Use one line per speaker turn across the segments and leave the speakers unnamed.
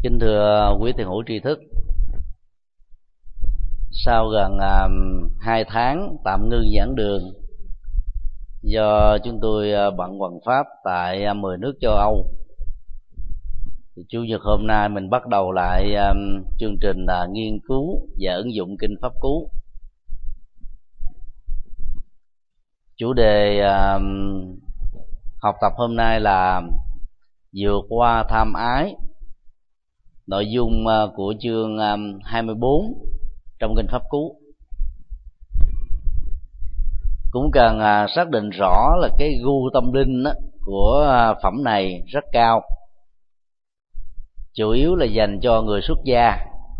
Kính thưa quý thiền hữu tri thức, sau gần 2 tháng tạm ngưng giảng đường do chúng tôi bận hoằng pháp tại 10 nước châu Âu, thì Chủ nhật hôm nay mình bắt đầu lại chương trình nghiên cứu và ứng dụng kinh Pháp Cú. Chủ đề học tập hôm nay là vượt qua tham ái. Nội dung của chương 24 trong kinh Pháp Cú cũng cần xác định rõ là cái gu tâm linh của phẩm này rất cao, chủ yếu là dành cho người xuất gia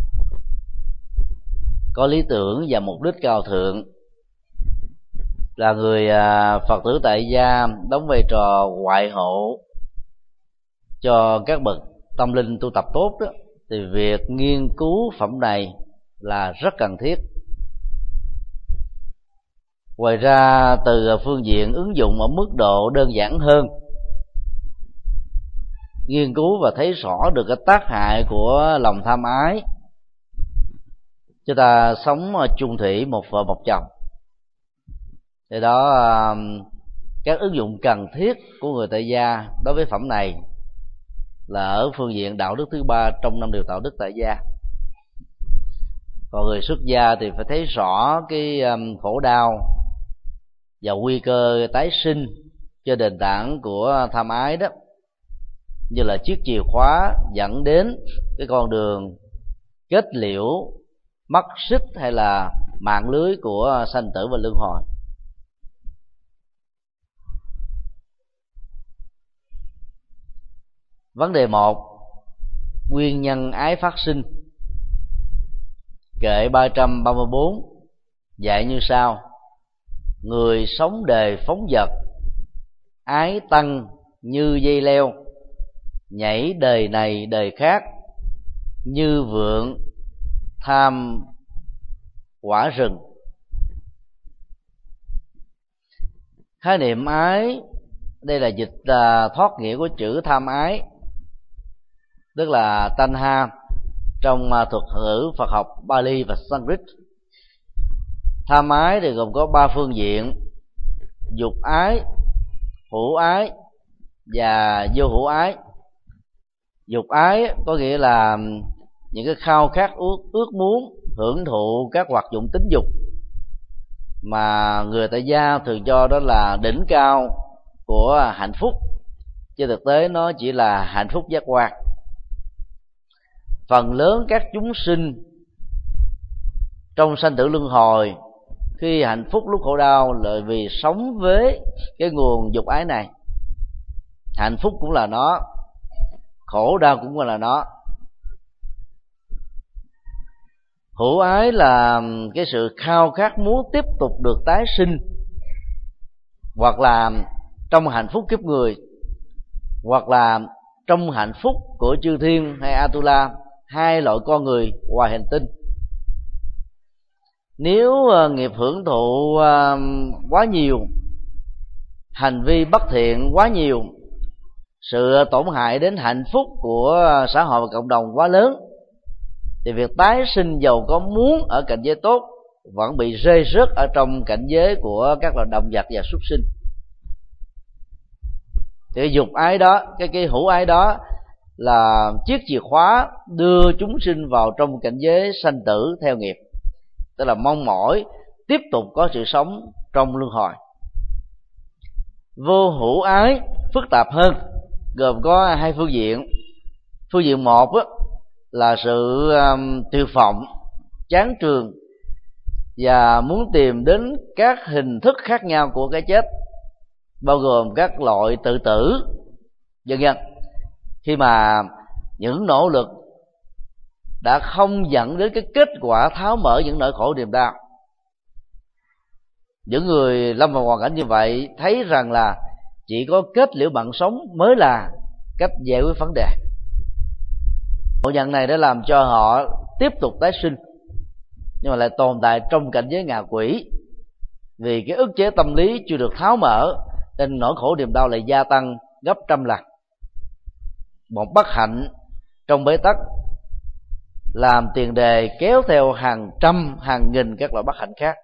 có lý tưởng và mục đích cao thượng, là người Phật tử tại gia đóng vai trò ngoại hộ cho các bậc tâm linh tu tập tốt đó, thì việc nghiên cứu phẩm này là rất cần thiết. Ngoài ra, từ phương diện ứng dụng ở mức độ đơn giản hơn, nghiên cứu và thấy rõ được cái tác hại của lòng tham ái, chúng ta sống chung thủy một vợ một chồng, thì đó các ứng dụng cần thiết của người tại gia đối với phẩm này là ở phương diện đạo đức thứ ba trong 5 điều đạo đức tại gia. Còn người xuất gia thì phải thấy rõ cái khổ đau và nguy cơ tái sinh trên nền tảng của tham ái đó, như là chiếc chìa khóa dẫn đến cái con đường kết liễu, mắc xích hay là mạng lưới của sanh tử và luân hồi. Vấn đề 1. Nguyên nhân ái phát sinh. Kệ 334 dạy như sau: người sống đời phóng dật, ái tăng như dây leo, nhảy đời này đời khác, như vượn tham quả rừng. Khái niệm ái đây là dịch thoát nghĩa của chữ tham ái, tức là tanha trong thuật ngữ Phật học Pali và Sanskrit. Tham ái thì gồm có 3 phương diện: dục ái, hữu ái và vô hữu ái. Dục ái có nghĩa là những cái khao khát ước muốn hưởng thụ các hoạt dụng tính dục mà người tại gia thường cho đó là đỉnh cao của hạnh phúc, trên thực tế nó chỉ là hạnh phúc giác quan. Phần lớn các chúng sinh trong sanh tử luân hồi, khi hạnh phúc lúc khổ đau là vì sống với cái nguồn dục ái này. Hạnh phúc cũng là nó, khổ đau cũng là nó. Hữu ái là cái sự khao khát muốn tiếp tục được tái sinh, hoặc là trong hạnh phúc kiếp người, hoặc là trong hạnh phúc của chư thiên hay Atula, 2 loại con người ngoài hành tinh. Nếu nghiệp hưởng thụ quá nhiều, hành vi bất thiện quá nhiều, sự tổn hại đến hạnh phúc của xã hội và cộng đồng quá lớn, thì việc tái sinh dầu có muốn ở cảnh giới tốt vẫn bị rơi rớt ở trong cảnh giới của các loài động vật và súc sinh. Thì cái dục ái đó, cái hữu ái đó là chiếc chìa khóa đưa chúng sinh vào trong cảnh giới sanh tử theo nghiệp, tức là mong mỏi tiếp tục có sự sống trong luân hồi. Vô hữu ái phức tạp hơn, gồm có 2 phương diện. Phương diện 1 là sự tuyệt vọng, chán trường và muốn tìm đến các hình thức khác nhau của cái chết, bao gồm các loại tự tử vân vân. Khi mà những nỗ lực đã không dẫn đến cái kết quả tháo mở những nỗi khổ niềm đau, những người lâm vào hoàn cảnh như vậy thấy rằng là chỉ có kết liễu mạng sống mới là cách giải quyết vấn đề. Ngộ nhận này đã làm cho họ tiếp tục tái sinh, nhưng mà lại tồn tại trong cảnh giới ngạ quỷ, vì cái ức chế tâm lý chưa được tháo mở, nên nỗi khổ niềm đau lại gia tăng gấp trăm lần. Một bất hạnh trong bế tắc, làm tiền đề kéo theo hàng trăm hàng nghìn các loại bất hạnh khác.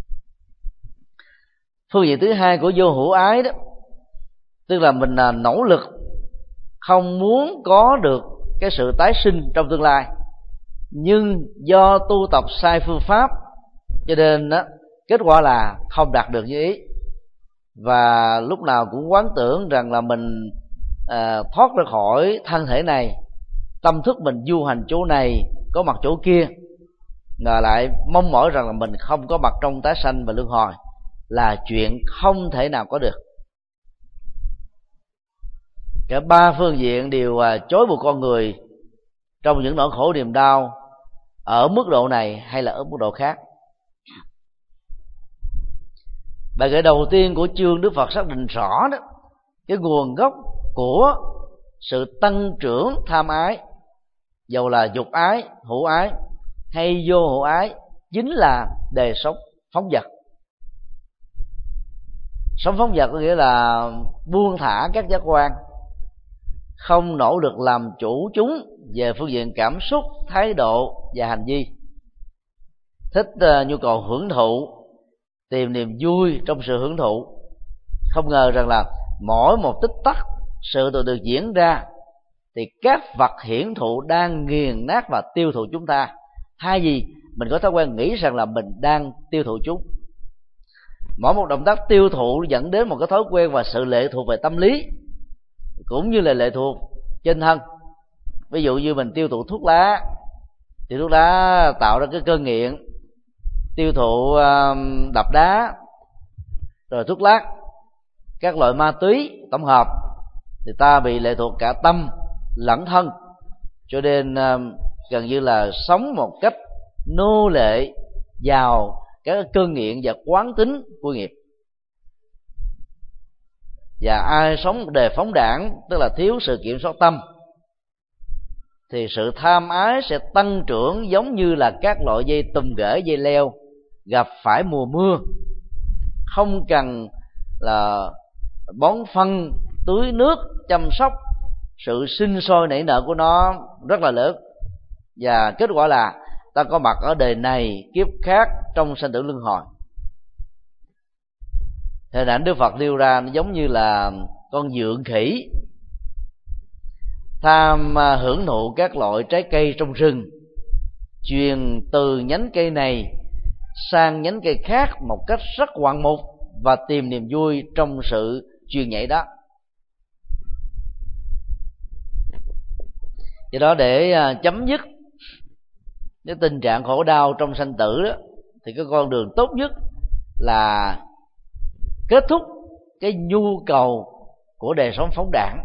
Phương diện thứ hai của vô hữu ái đó, tức là mình nỗ lực không muốn có được cái sự tái sinh trong tương lai, nhưng do tu tập sai phương pháp cho nên đó, kết quả là không đạt được như ý, và lúc nào cũng quán tưởng rằng là mình thoát ra khỏi thân thể này, tâm thức mình du hành chỗ này, có mặt chỗ kia, ngờ lại mong mỏi rằng là mình không có mặt trong tái sanh và luân hồi, là chuyện không thể nào có được. Cả ba phương diện đều trói buộc con người trong những nỗi khổ niềm đau ở mức độ này hay là ở mức độ khác. Bài kệ đầu tiên của chương Đức Phật xác định rõ đó cái nguồn gốc của sự tăng trưởng tham ái, dầu là dục ái, hữu ái hay vô hữu ái, chính là đời sống phóng dật. Sống phóng dật có nghĩa là buông thả các giác quan, không nỗ lực làm chủ chúng về phương diện cảm xúc, thái độ và hành vi, thích nhu cầu hưởng thụ, tìm niềm vui trong sự hưởng thụ. Không ngờ rằng là mỗi một tích tắc sự tự được diễn ra thì các vật hiển thụ đang nghiền nát và tiêu thụ chúng ta, thay vì mình có thói quen nghĩ rằng là mình đang tiêu thụ chúng. Mỗi một động tác tiêu thụ dẫn đến một cái thói quen và sự lệ thuộc về tâm lý, cũng như là lệ thuộc trên thân. Ví dụ như mình tiêu thụ thuốc lá, thì thuốc lá tạo ra cái cơn nghiện, tiêu thụ đập đá, rồi thuốc lắc, các loại ma túy tổng hợp, thì ta bị lệ thuộc cả tâm lẫn thân, cho nên gần như là sống một cách nô lệ vào các cơn nghiện và quán tính của nghiệp. Và ai sống một đời phóng đãng, tức là thiếu sự kiểm soát tâm, thì sự tham ái sẽ tăng trưởng giống như là các loại dây tùm ghế, dây leo gặp phải mùa mưa, không cần là bón phân, tưới nước, chăm sóc, sự sinh sôi nảy nở của nó rất là lớn, và kết quả là ta có mặt ở đời này kiếp khác trong sanh tử luân hồi. Hình ảnh Đức Phật nêu ra nó giống như là con dượng khỉ tham hưởng thụ các loại trái cây trong rừng, truyền từ nhánh cây này sang nhánh cây khác một cách rất ngoạn mục và tìm niềm vui trong sự truyền nhảy đó. Do đó để chấm dứt cái tình trạng khổ đau trong sanh tử đó, thì cái con đường tốt nhất là kết thúc cái nhu cầu của đời sống phóng đãng.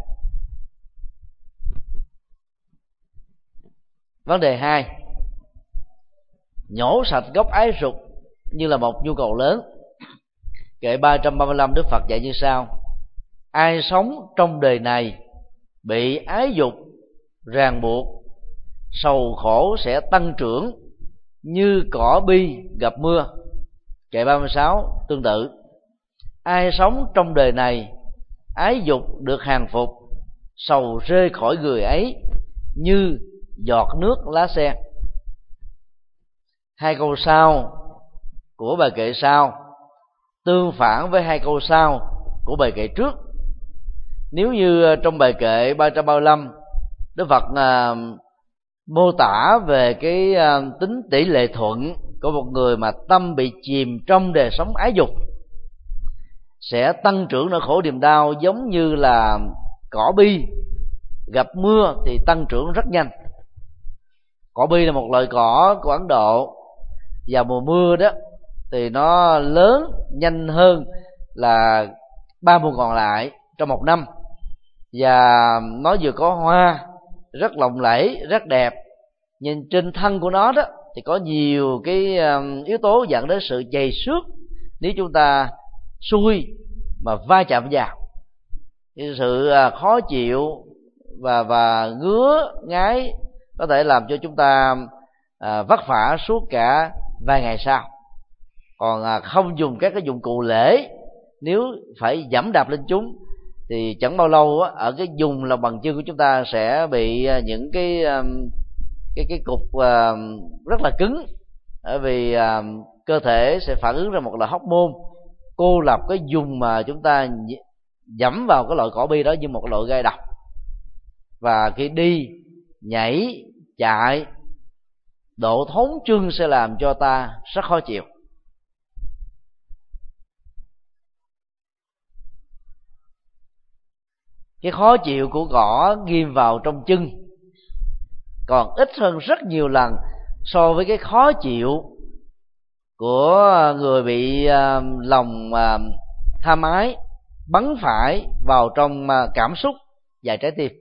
Vấn đề 2, nhổ sạch gốc ái dục như là một nhu cầu lớn. Kệ 335 Đức Phật dạy như sau: ai sống trong đời này bị ái dục ràng buộc, sầu khổ sẽ tăng trưởng như cỏ bi gặp mưa. Kệ 36 tương tự: ai sống trong đời này ái dục được hàng phục, sầu rơi khỏi người ấy như giọt nước lá sen. Hai câu sau của bài kệ sau tương phản với hai câu sau của bài kệ trước. Nếu như trong bài kệ 335 Đức Phật mô tả về cái tính tỷ lệ thuận của một người mà tâm bị chìm trong đời sống ái dục, sẽ tăng trưởng nỗi khổ niềm đau giống như là cỏ bi gặp mưa thì tăng trưởng rất nhanh. Cỏ bi là một loại cỏ của Ấn Độ, vào mùa mưa đó thì nó lớn nhanh hơn là 3 mùa còn lại trong một năm, và nó vừa có hoa rất lộng lẫy, rất đẹp, nhưng trên thân của nó đó thì có nhiều cái yếu tố dẫn đến sự chày xước nếu chúng ta xuôi mà va chạm vào. Cái sự khó chịu và ngứa ngáy có thể làm cho chúng ta vất vả suốt cả vài ngày sau. Còn không dùng các cái dụng cụ lễ, nếu phải giẫm đạp lên chúng thì chẳng bao lâu á, ở cái vùng lòng bàn chân của chúng ta sẽ bị những cái cục rất là cứng, bởi vì cơ thể sẽ phản ứng ra một loại hormone cô lập cái vùng mà chúng ta dẫm vào cái loại cỏ bi đó như một cái loại gai độc, và khi đi nhảy chạy, độ thốn chân sẽ làm cho ta rất khó chịu. Cái khó chịu của cỏ ghim vào trong chân còn ít hơn rất nhiều lần so với cái khó chịu của người bị lòng tham ái bắn phải vào trong cảm xúc và trái tim.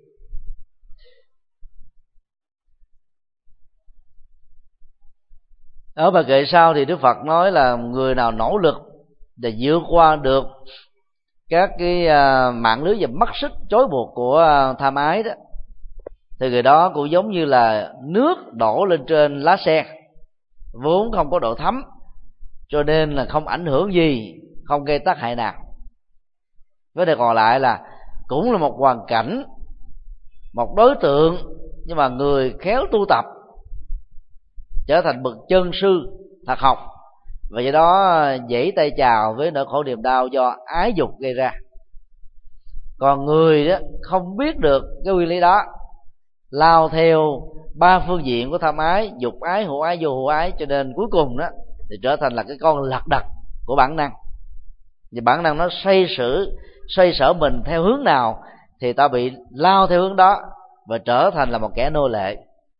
Ở bài kệ sau thì Đức Phật nói là người nào nỗ lực để vượt qua được các cái mạng lưới và mắt xích trói buộc của tham ái đó, thì người đó cũng giống như là nước đổ lên trên lá sen, vốn không có độ thấm, cho nên là không ảnh hưởng gì, không gây tác hại nào. Vấn đề còn lại là cũng là một hoàn cảnh, một đối tượng, nhưng mà người khéo tu tập trở thành bậc chân sư thật học, và do đó giãy tay chào với nỗi khổ niềm đau do ái dục gây ra. Còn người đó không biết được cái nguyên lý đó, lao theo ba phương diện của tham ái, dục ái, hữu ái, vô hữu ái, cho nên cuối cùng đó thì trở thành là cái con lật đật của bản năng. Vì bản năng nó xoay sở mình theo hướng nào thì ta bị lao theo hướng đó và trở thành là một kẻ nô lệ.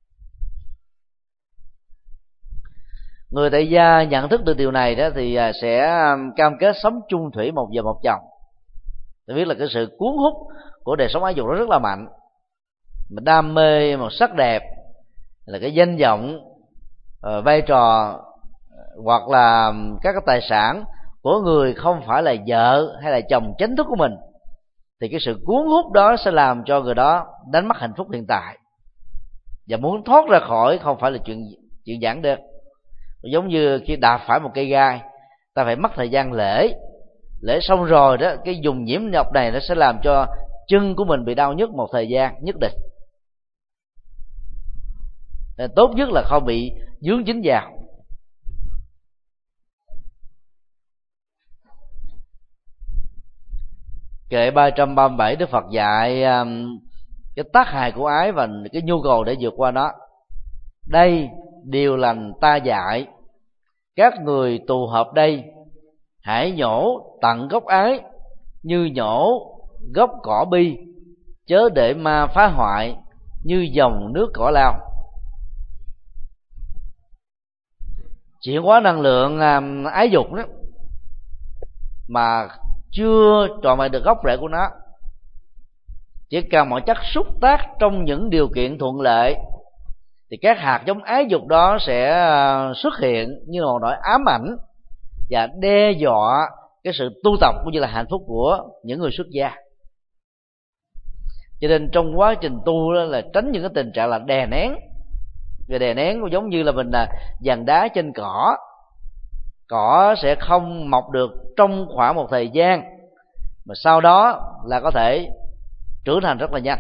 Người tại gia nhận thức được điều này đó thì sẽ cam kết sống chung thủy một vợ một chồng. Tôi biết là cái sự cuốn hút của đời sống ái dục nó rất là mạnh, mà đam mê một sắc đẹp, là cái danh vọng, vai trò hoặc là các cái tài sản của người không phải là vợ hay là chồng chính thức của mình, thì cái sự cuốn hút đó sẽ làm cho người đó đánh mất hạnh phúc hiện tại, và muốn thoát ra khỏi không phải là chuyện giản đơn. Giống như khi đạp phải một cây gai, ta phải mất thời gian lễ xong rồi đó, cái dùng nhiễm độc này nó sẽ làm cho chân của mình bị đau nhức một thời gian nhất định. Nên tốt nhất là không bị dướng dính vào. Kệ 337 Đức Phật dạy cái tác hại của ái và cái nhu cầu để vượt qua nó. Đây điều lành ta dạy, các người tụ hợp đây, hãy nhổ tận gốc ái như nhổ gốc cỏ bi, chớ để ma phá hoại như dòng nước cỏ lao. Chuyển hóa năng lượng ái dục đó mà chưa trọn vẹn được gốc rễ của nó, chỉ cần mọi chất xúc tác trong những điều kiện thuận lợi, thì các hạt giống ái dục đó sẽ xuất hiện như một nỗi ám ảnh và đe dọa cái sự tu tập cũng như là hạnh phúc của những người xuất gia. Cho nên trong quá trình tu đó là tránh những cái tình trạng là đè nén. Và đè nén cũng giống như là mình là dàn đá trên cỏ, cỏ sẽ không mọc được trong khoảng một thời gian, mà sau đó là có thể trưởng thành rất là nhanh.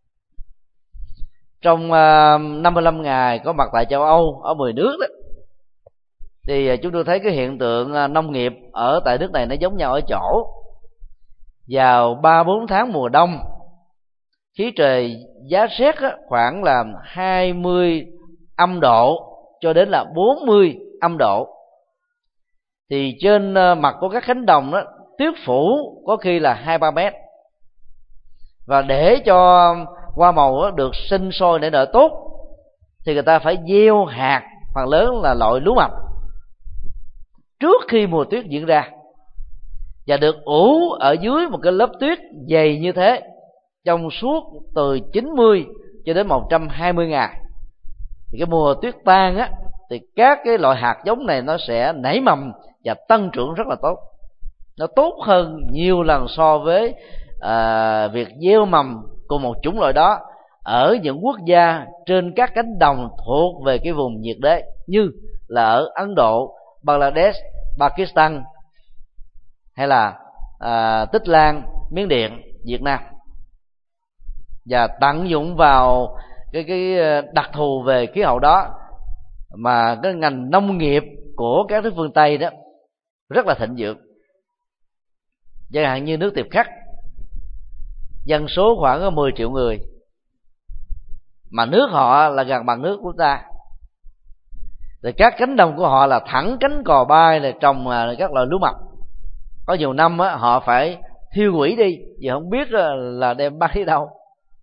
Trong 55 ngày có mặt tại châu Âu ở 10 nước đó, thì chúng tôi thấy cái hiện tượng nông nghiệp ở tại nước này nó giống nhau ở chỗ vào 3-4 tháng mùa đông, khí trời giá rét khoảng là 20 âm độ cho đến là 40 âm độ, thì trên mặt của các cánh đồng đó tuyết phủ có khi là 2-3 mét. Và để cho hoa màu được sinh sôi để nở tốt thì người ta phải gieo hạt, phần lớn là loại lúa mạch, trước khi mùa tuyết diễn ra, và được ủ ở dưới một cái lớp tuyết dày như thế trong suốt từ 90 cho đến 120 ngày. Thì cái mùa tuyết tan á, thì các cái loại hạt giống này nó sẽ nảy mầm và tăng trưởng rất là tốt. Nó tốt hơn nhiều lần so với việc gieo mầm của một chủng loại đó ở những quốc gia trên các cánh đồng thuộc về cái vùng nhiệt đới như là ở Ấn Độ, Bangladesh, Pakistan hay là Tích Lan, Miến Điện. Việt Nam và tận dụng vào cái đặc thù về khí hậu đó mà cái ngành nông nghiệp của các nước phương Tây đó rất là thịnh vượng. Chẳng hạn như nước Tiệp Khắc, dân số khoảng 10 triệu người mà nước họ là gần bằng nước của ta, rồi các cánh đồng của họ là thẳng cánh cò bay, là trồng các loại lúa mạch. Có nhiều năm á, họ phải thiêu hủy đi vì không biết là đem bán đi đâu,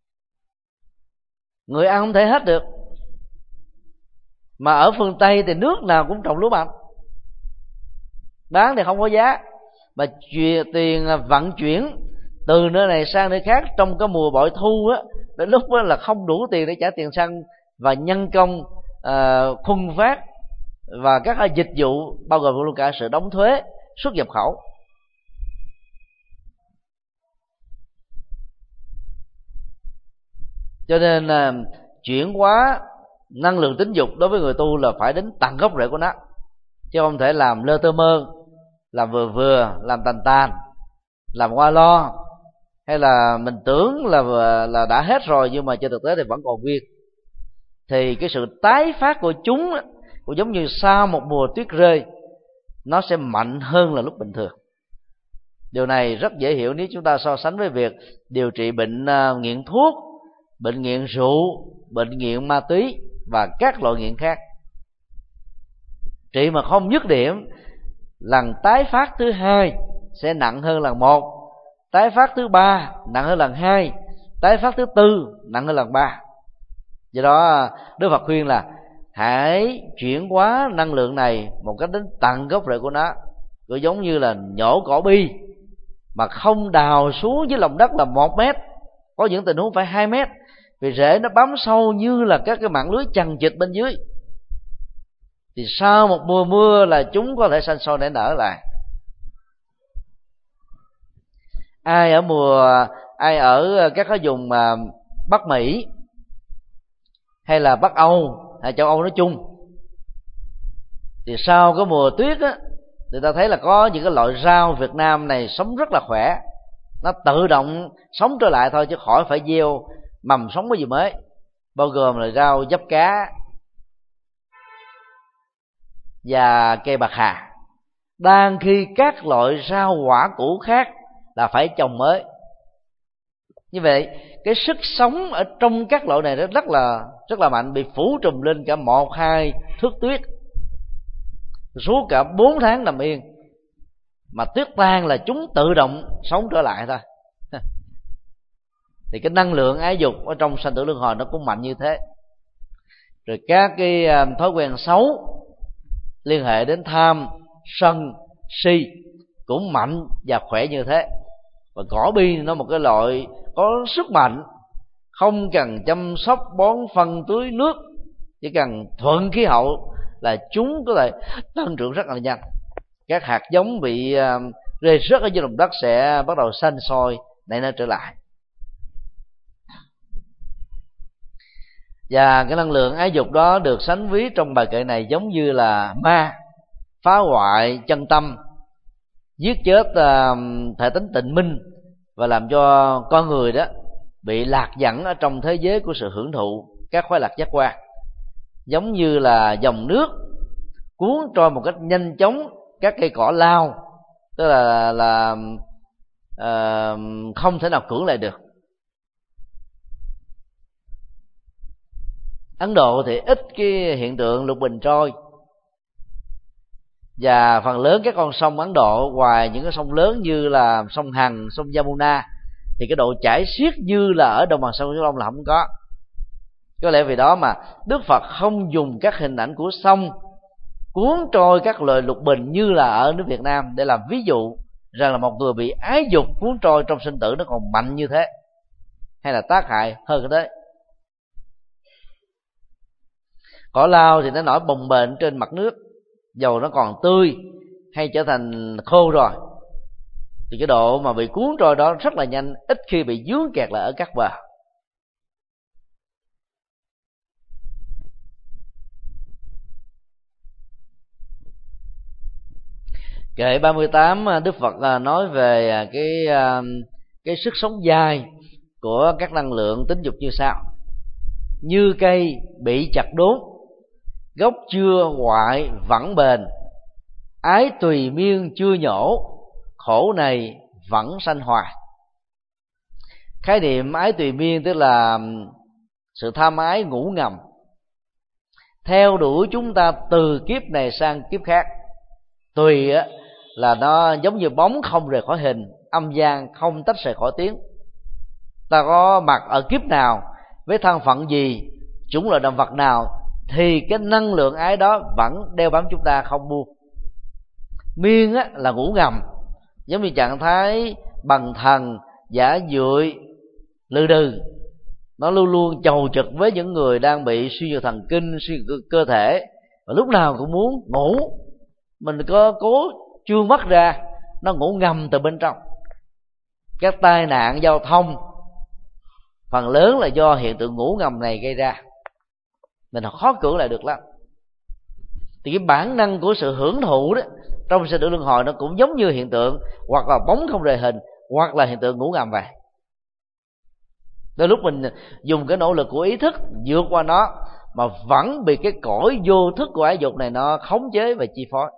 người ăn không thể hết được. Mà ở phương Tây thì nước nào cũng trồng lúa mạch, bán thì không có giá, mà tiền vận chuyển từ nơi này sang nơi khác trong cái mùa bội thu á, đến lúc đó là không đủ tiền để trả tiền xăng và nhân công, khuân phát và các dịch vụ, bao gồm luôn cả sự đóng thuế xuất nhập khẩu. Cho nên chuyển hóa năng lượng tính dục đối với người tu là phải đến tận gốc rễ của nó, chứ không thể làm lơ tơ mơ, làm vừa vừa, làm tàn tàn, làm qua lo, hay là mình tưởng là đã hết rồi nhưng mà trên thực tế thì vẫn còn nguyên. Thì cái sự tái phát của chúng cũng giống như sau một mùa tuyết rơi, nó sẽ mạnh hơn là lúc bình thường. Điều này rất dễ hiểu nếu chúng ta so sánh với việc điều trị bệnh nghiện thuốc, bệnh nghiện rượu, bệnh nghiện ma túy và các loại nghiện khác. Trị mà không dứt điểm, lần tái phát thứ hai sẽ nặng hơn lần một, tái phát thứ ba nặng hơn lần hai, tái phát thứ tư nặng hơn lần ba. Do đó Đức Phật khuyên là hãy chuyển hóa năng lượng này một cách đến tận gốc rễ của nó. Cứ giống như là nhổ cỏ bi mà không đào xuống dưới lòng đất là 1 mét, có những tình huống phải 2 mét, vì rễ nó bám sâu như là các cái mạng lưới chằng chịt bên dưới. Thì sau một mùa mưa là chúng có thể xanh sôi nảy nở lại. Ai ở các cái vùng Bắc Mỹ hay là Bắc Âu hay châu Âu nói chung, thì sau cái mùa tuyết á, người ta thấy là có những cái loại rau Việt Nam này sống rất là khỏe, nó tự động sống trở lại thôi, chứ khỏi phải gieo mầm sống cái gì mới, bao gồm là rau giáp cá và cây bạc hà. Đang khi các loại rau quả củ khác là phải trồng mới. Như vậy cái sức sống ở trong các loại này rất là mạnh, bị phủ trùm lên cả 1-2 thước tuyết, suốt cả 4 tháng nằm yên, mà tuyết tan là chúng tự động sống trở lại thôi. Thì cái năng lượng ái dục ở trong sanh tử luân hồi nó cũng mạnh như thế. Rồi các cái thói quen xấu liên hệ đến tham, sân, si cũng mạnh và khỏe như thế. Và cỏ bi nó một cái loại có sức mạnh, không cần chăm sóc bón phân tưới nước, chỉ cần thuận khí hậu là chúng có thể tăng trưởng rất là nhanh. Các hạt giống bị rơi rớt ở dưới lòng đất sẽ bắt đầu xanh sôi nảy nở trở lại. Và cái năng lượng ái dục đó được sánh ví trong bài kệ này giống như là ma phá hoại chân tâm, giết chết thể tính tịnh minh, và làm cho con người đó bị lạc dẫn ở trong thế giới của sự hưởng thụ các khoái lạc giác quan. Giống như là dòng nước cuốn trôi một cách nhanh chóng các cây cỏ lau, tức là không thể nào cưỡng lại được. Ấn Độ thì ít cái hiện tượng lục bình trôi, và phần lớn các con sông Ấn Độ, ngoài những cái sông lớn như là sông Hằng, sông Yamuna, thì cái độ chảy xiết như là ở đồng bằng sông Cửu Long là không có. Có lẽ vì đó mà Đức Phật không dùng các hình ảnh của sông cuốn trôi các loài lục bình như là ở nước Việt Nam để làm ví dụ rằng là một người bị ái dục cuốn trôi trong sinh tử nó còn mạnh như thế, hay là tác hại hơn cái đấy. Cỏ lau thì nó nổi bồng bềnh trên mặt nước, dầu nó còn tươi hay trở thành khô rồi, thì cái độ mà bị cuốn trôi đó rất là nhanh, ít khi bị dướng kẹt lại ở các bờ. Kệ 38 Đức Phật nói về cái cái sức sống dài của các năng lượng tính dục như sau: như cây bị chặt đốn, gốc chưa hoại vẫn bền, ái tùy miên chưa nhổ, khổ này vẫn sanh hoài. Khái niệm ái tùy miên tức là sự tham ái ngủ ngầm, theo đuổi chúng ta từ kiếp này sang kiếp khác. Tùy là nó giống như bóng không rời khỏi hình, âm gian không tách rời khỏi tiếng. Ta có mặt ở kiếp nào, với thân phận gì, chủng loại động vật nào, thì cái năng lượng ái đó vẫn đeo bám chúng ta không buông. Miên là ngủ ngầm, giống như trạng thái bằng thần, giả dưỡi, lừ đừ. Nó luôn luôn chầu trực với những người đang bị suy nhược thần kinh, suy nhược cơ thể, và lúc nào cũng muốn ngủ. Mình có cố trương mắt ra, nó ngủ ngầm từ bên trong. Các tai nạn giao thông phần lớn là do hiện tượng ngủ ngầm này gây ra, mình khó cưỡng lại được lắm. Thì cái bản năng của sự hưởng thụ đó trong sinh tử luân hồi nó cũng giống như hiện tượng hoặc là bóng không rời hình, hoặc là hiện tượng ngủ ngầm vậy. Đôi lúc mình dùng cái nỗ lực của ý thức vượt qua nó, mà vẫn bị cái cõi vô thức của ái dục này nó khống chế và chi phối.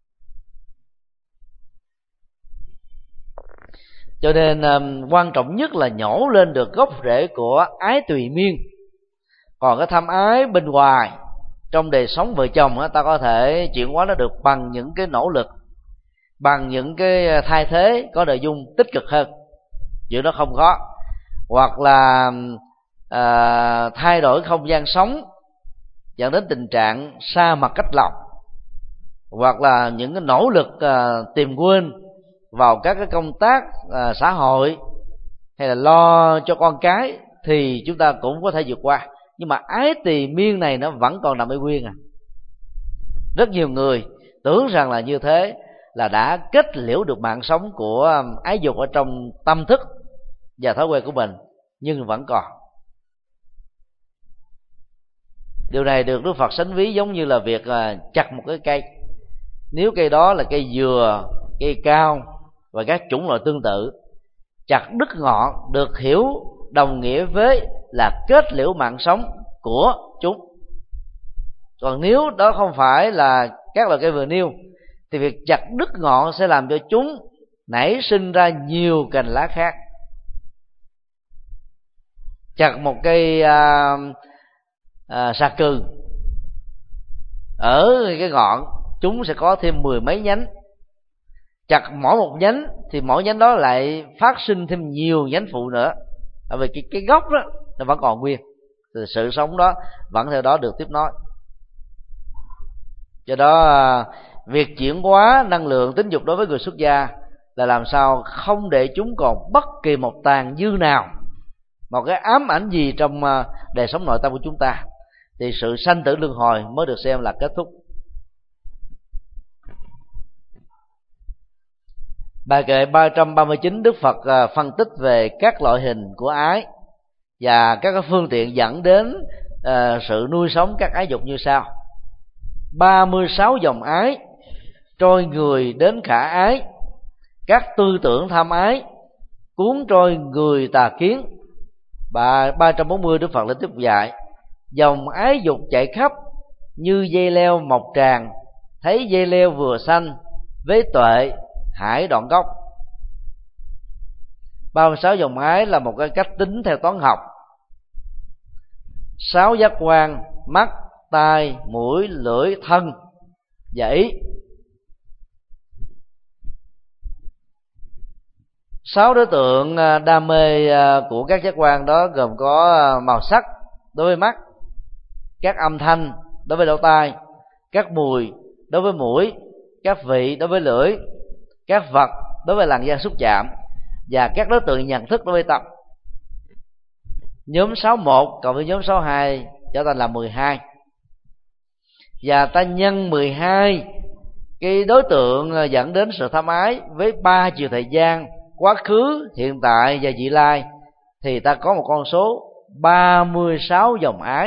Cho nên quan trọng nhất là nhổ lên được gốc rễ của ái tùy miên. Còn cái tham ái bên ngoài trong đời sống vợ chồng ta có thể chuyển hóa nó được bằng những cái nỗ lực, bằng những cái thay thế có nội dung tích cực hơn. Chuyện đó không khó. Hoặc là thay đổi không gian sống dẫn đến tình trạng xa mặt cách lòng, hoặc là những cái nỗ lực tìm quên vào các cái công tác xã hội, hay là lo cho con cái, thì chúng ta cũng có thể vượt qua. Nhưng mà ái tùy miên này nó vẫn còn nằm ở nguyên à. Rất nhiều người tưởng rằng là như thế là đã kết liễu được mạng sống của ái dục ở trong tâm thức và thói quen của mình, nhưng vẫn còn. Điều này được Đức Phật sánh ví giống như là việc chặt một cái cây. Nếu cây đó là cây dừa, cây cao và các chủng loại tương tự, chặt đứt ngọn được hiểu đồng nghĩa với là kết liễu mạng sống của chúng. Còn nếu đó không phải là các loại cây vừa nêu, thì việc chặt đứt ngọn sẽ làm cho chúng nảy sinh ra nhiều cành lá khác. Chặt một cây xà cừ, ở cái ngọn chúng sẽ có thêm 10 mấy nhánh. Chặt mỗi một nhánh thì mỗi nhánh đó lại phát sinh thêm nhiều nhánh phụ nữa. Bởi vì cái gốc đó nó vẫn còn nguyên, thì sự sống đó vẫn theo đó được tiếp nối. Do đó việc chuyển hóa năng lượng tính dục đối với người xuất gia là làm sao không để chúng còn bất kỳ một tàn dư nào, một cái ám ảnh gì trong đời sống nội tâm của chúng ta, thì sự sanh tử luân hồi mới được xem là kết thúc. Bài kệ 339 Đức Phật phân tích về các loại hình của ái và các phương tiện dẫn đến sự nuôi sống các ái dục như sau: 36 dòng ái trôi người đến khả ái, các tư tưởng tham ái cuốn trôi người tà kiến. Bài 340 Đức Phật lại tiếp dạy: dòng ái dục chạy khắp như dây leo mọc tràn, thấy dây leo vừa xanh với tuệ hải đoạn gốc. 36 dòng ái là một cái cách tính theo toán học. 6 giác quan: mắt, tai, mũi, lưỡi, thân và ý. 6 đối tượng đam mê của các giác quan đó gồm có màu sắc đối với mắt, các âm thanh đối với lỗ tai, các mùi đối với mũi, các vị đối với lưỡi, các vật đối với làn da xúc chạm, và các đối tượng nhận thức đối với tâm. Nhóm 61 cộng với nhóm 62 trở thành là 12. Và ta nhân 12 cái đối tượng dẫn đến sự tham ái với 3 chiều thời gian: quá khứ, hiện tại và vị lai, thì ta có một con số 36 dòng ái.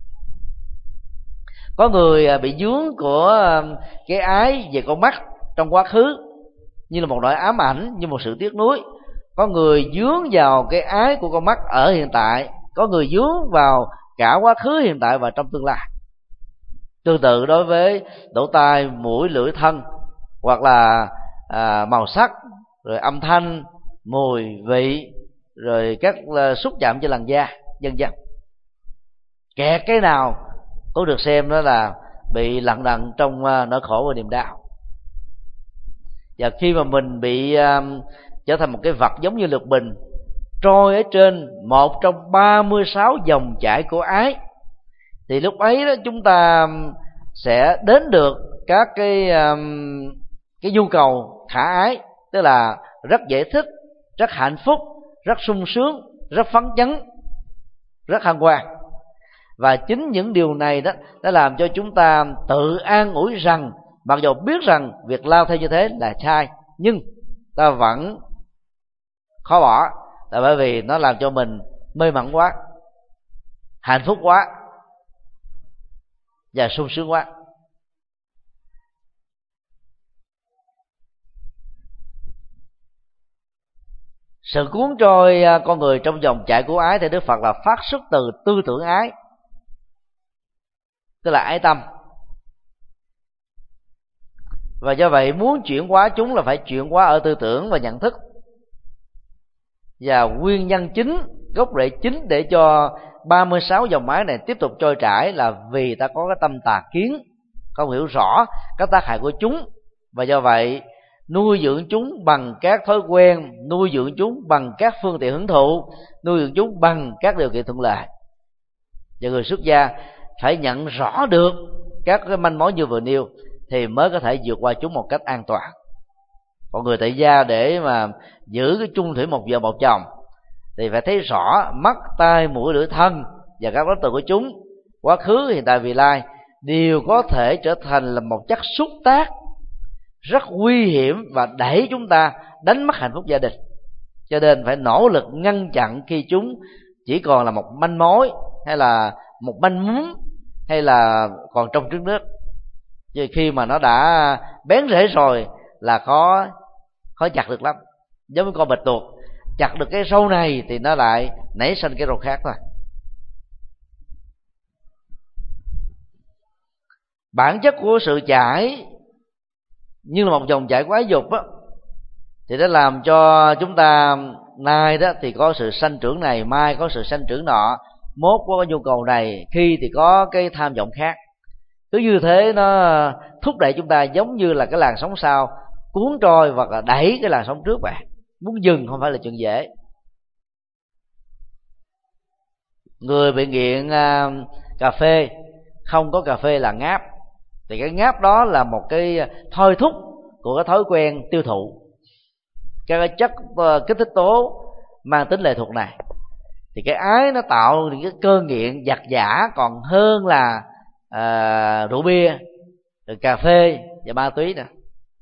Có người bị vướng của cái ái về con mắt trong quá khứ như là một nỗi ám ảnh, như một sự tiếc nuối. Có người dướng vào cái ái của con mắt ở hiện tại, có người dướng vào cả quá khứ, hiện tại và trong tương lai. Tương tự đối với lỗ tai, mũi, lưỡi, thân, hoặc là màu sắc, rồi âm thanh, mùi, vị, rồi các xúc chạm trên làn da, vân vân. Kẹt cái nào cũng được xem đó là bị lận đận trong nỗi khổ và niềm đau. Và khi mà mình bị trở thành một cái vật giống như lục bình trôi ở trên một trong 36 dòng chảy của ái, thì lúc ấy đó chúng ta sẽ đến được các cái nhu cầu khả ái, tức là rất dễ thích, rất hạnh phúc, rất sung sướng, rất phấn chấn, rất hân hoan. Và chính những điều này đó đã làm cho chúng ta tự an ủi rằng mặc dù biết rằng việc lao theo như thế là sai, nhưng ta vẫn khó bỏ, là bởi vì nó làm cho mình mê mẩn quá, hạnh phúc quá và sung sướng quá. Sự cuốn trôi con người trong dòng chảy của ái thì Đức Phật là phát xuất từ tư tưởng ái, tức là ái tâm. Và do vậy muốn chuyển hóa chúng là phải chuyển hóa ở tư tưởng và nhận thức. Và nguyên nhân chính, gốc rễ chính để cho 36 dòng ái này tiếp tục trôi chảy là vì ta có cái tâm tà kiến, không hiểu rõ các tác hại của chúng, và do vậy nuôi dưỡng chúng bằng các thói quen, nuôi dưỡng chúng bằng các phương tiện hưởng thụ, nuôi dưỡng chúng bằng các điều kiện thuận lợi. Và người xuất gia phải nhận rõ được các cái manh mối như vừa nêu thì mới có thể vượt qua chúng một cách an toàn. Còn người tại gia để mà giữ cái chung thủy một vợ một chồng thì phải thấy rõ mắt, tai, mũi, lưỡi, thân và các đối tượng của chúng, quá khứ, hiện tại, vị lai, đều có thể trở thành là một chất xúc tác rất nguy hiểm và đẩy chúng ta đánh mất hạnh phúc gia đình. Cho nên phải nỗ lực ngăn chặn khi chúng chỉ còn là một manh mối, hay là một manh mún, hay là còn trong trứng nước. Chứ khi mà nó đã bén rễ rồi là khó chặt được lắm. Giống như con bạch tuộc, chặt được cái râu này thì nó lại nảy sinh cái râu khác thôi. Bản chất của sự chảy như là một dòng chảy của ái dục á, thì nó làm cho chúng ta nay đó thì có sự sanh trưởng này, mai có sự sanh trưởng nọ, mốt có nhu cầu này, khi thì có cái tham vọng khác. Cứ như thế nó thúc đẩy chúng ta giống như là cái làn sóng sau cuốn trôi hoặc là đẩy cái làn sóng trước vậy. Muốn dừng không phải là chuyện dễ. Người bị nghiện cà phê, không có cà phê là ngáp, thì cái ngáp đó là một cái thôi thúc của cái thói quen tiêu thụ các chất kích thích tố mang tính lệ thuộc này. Thì cái ái nó tạo những cái cơn nghiện giặt giả còn hơn là rượu bia, cà phê và ma túy nè.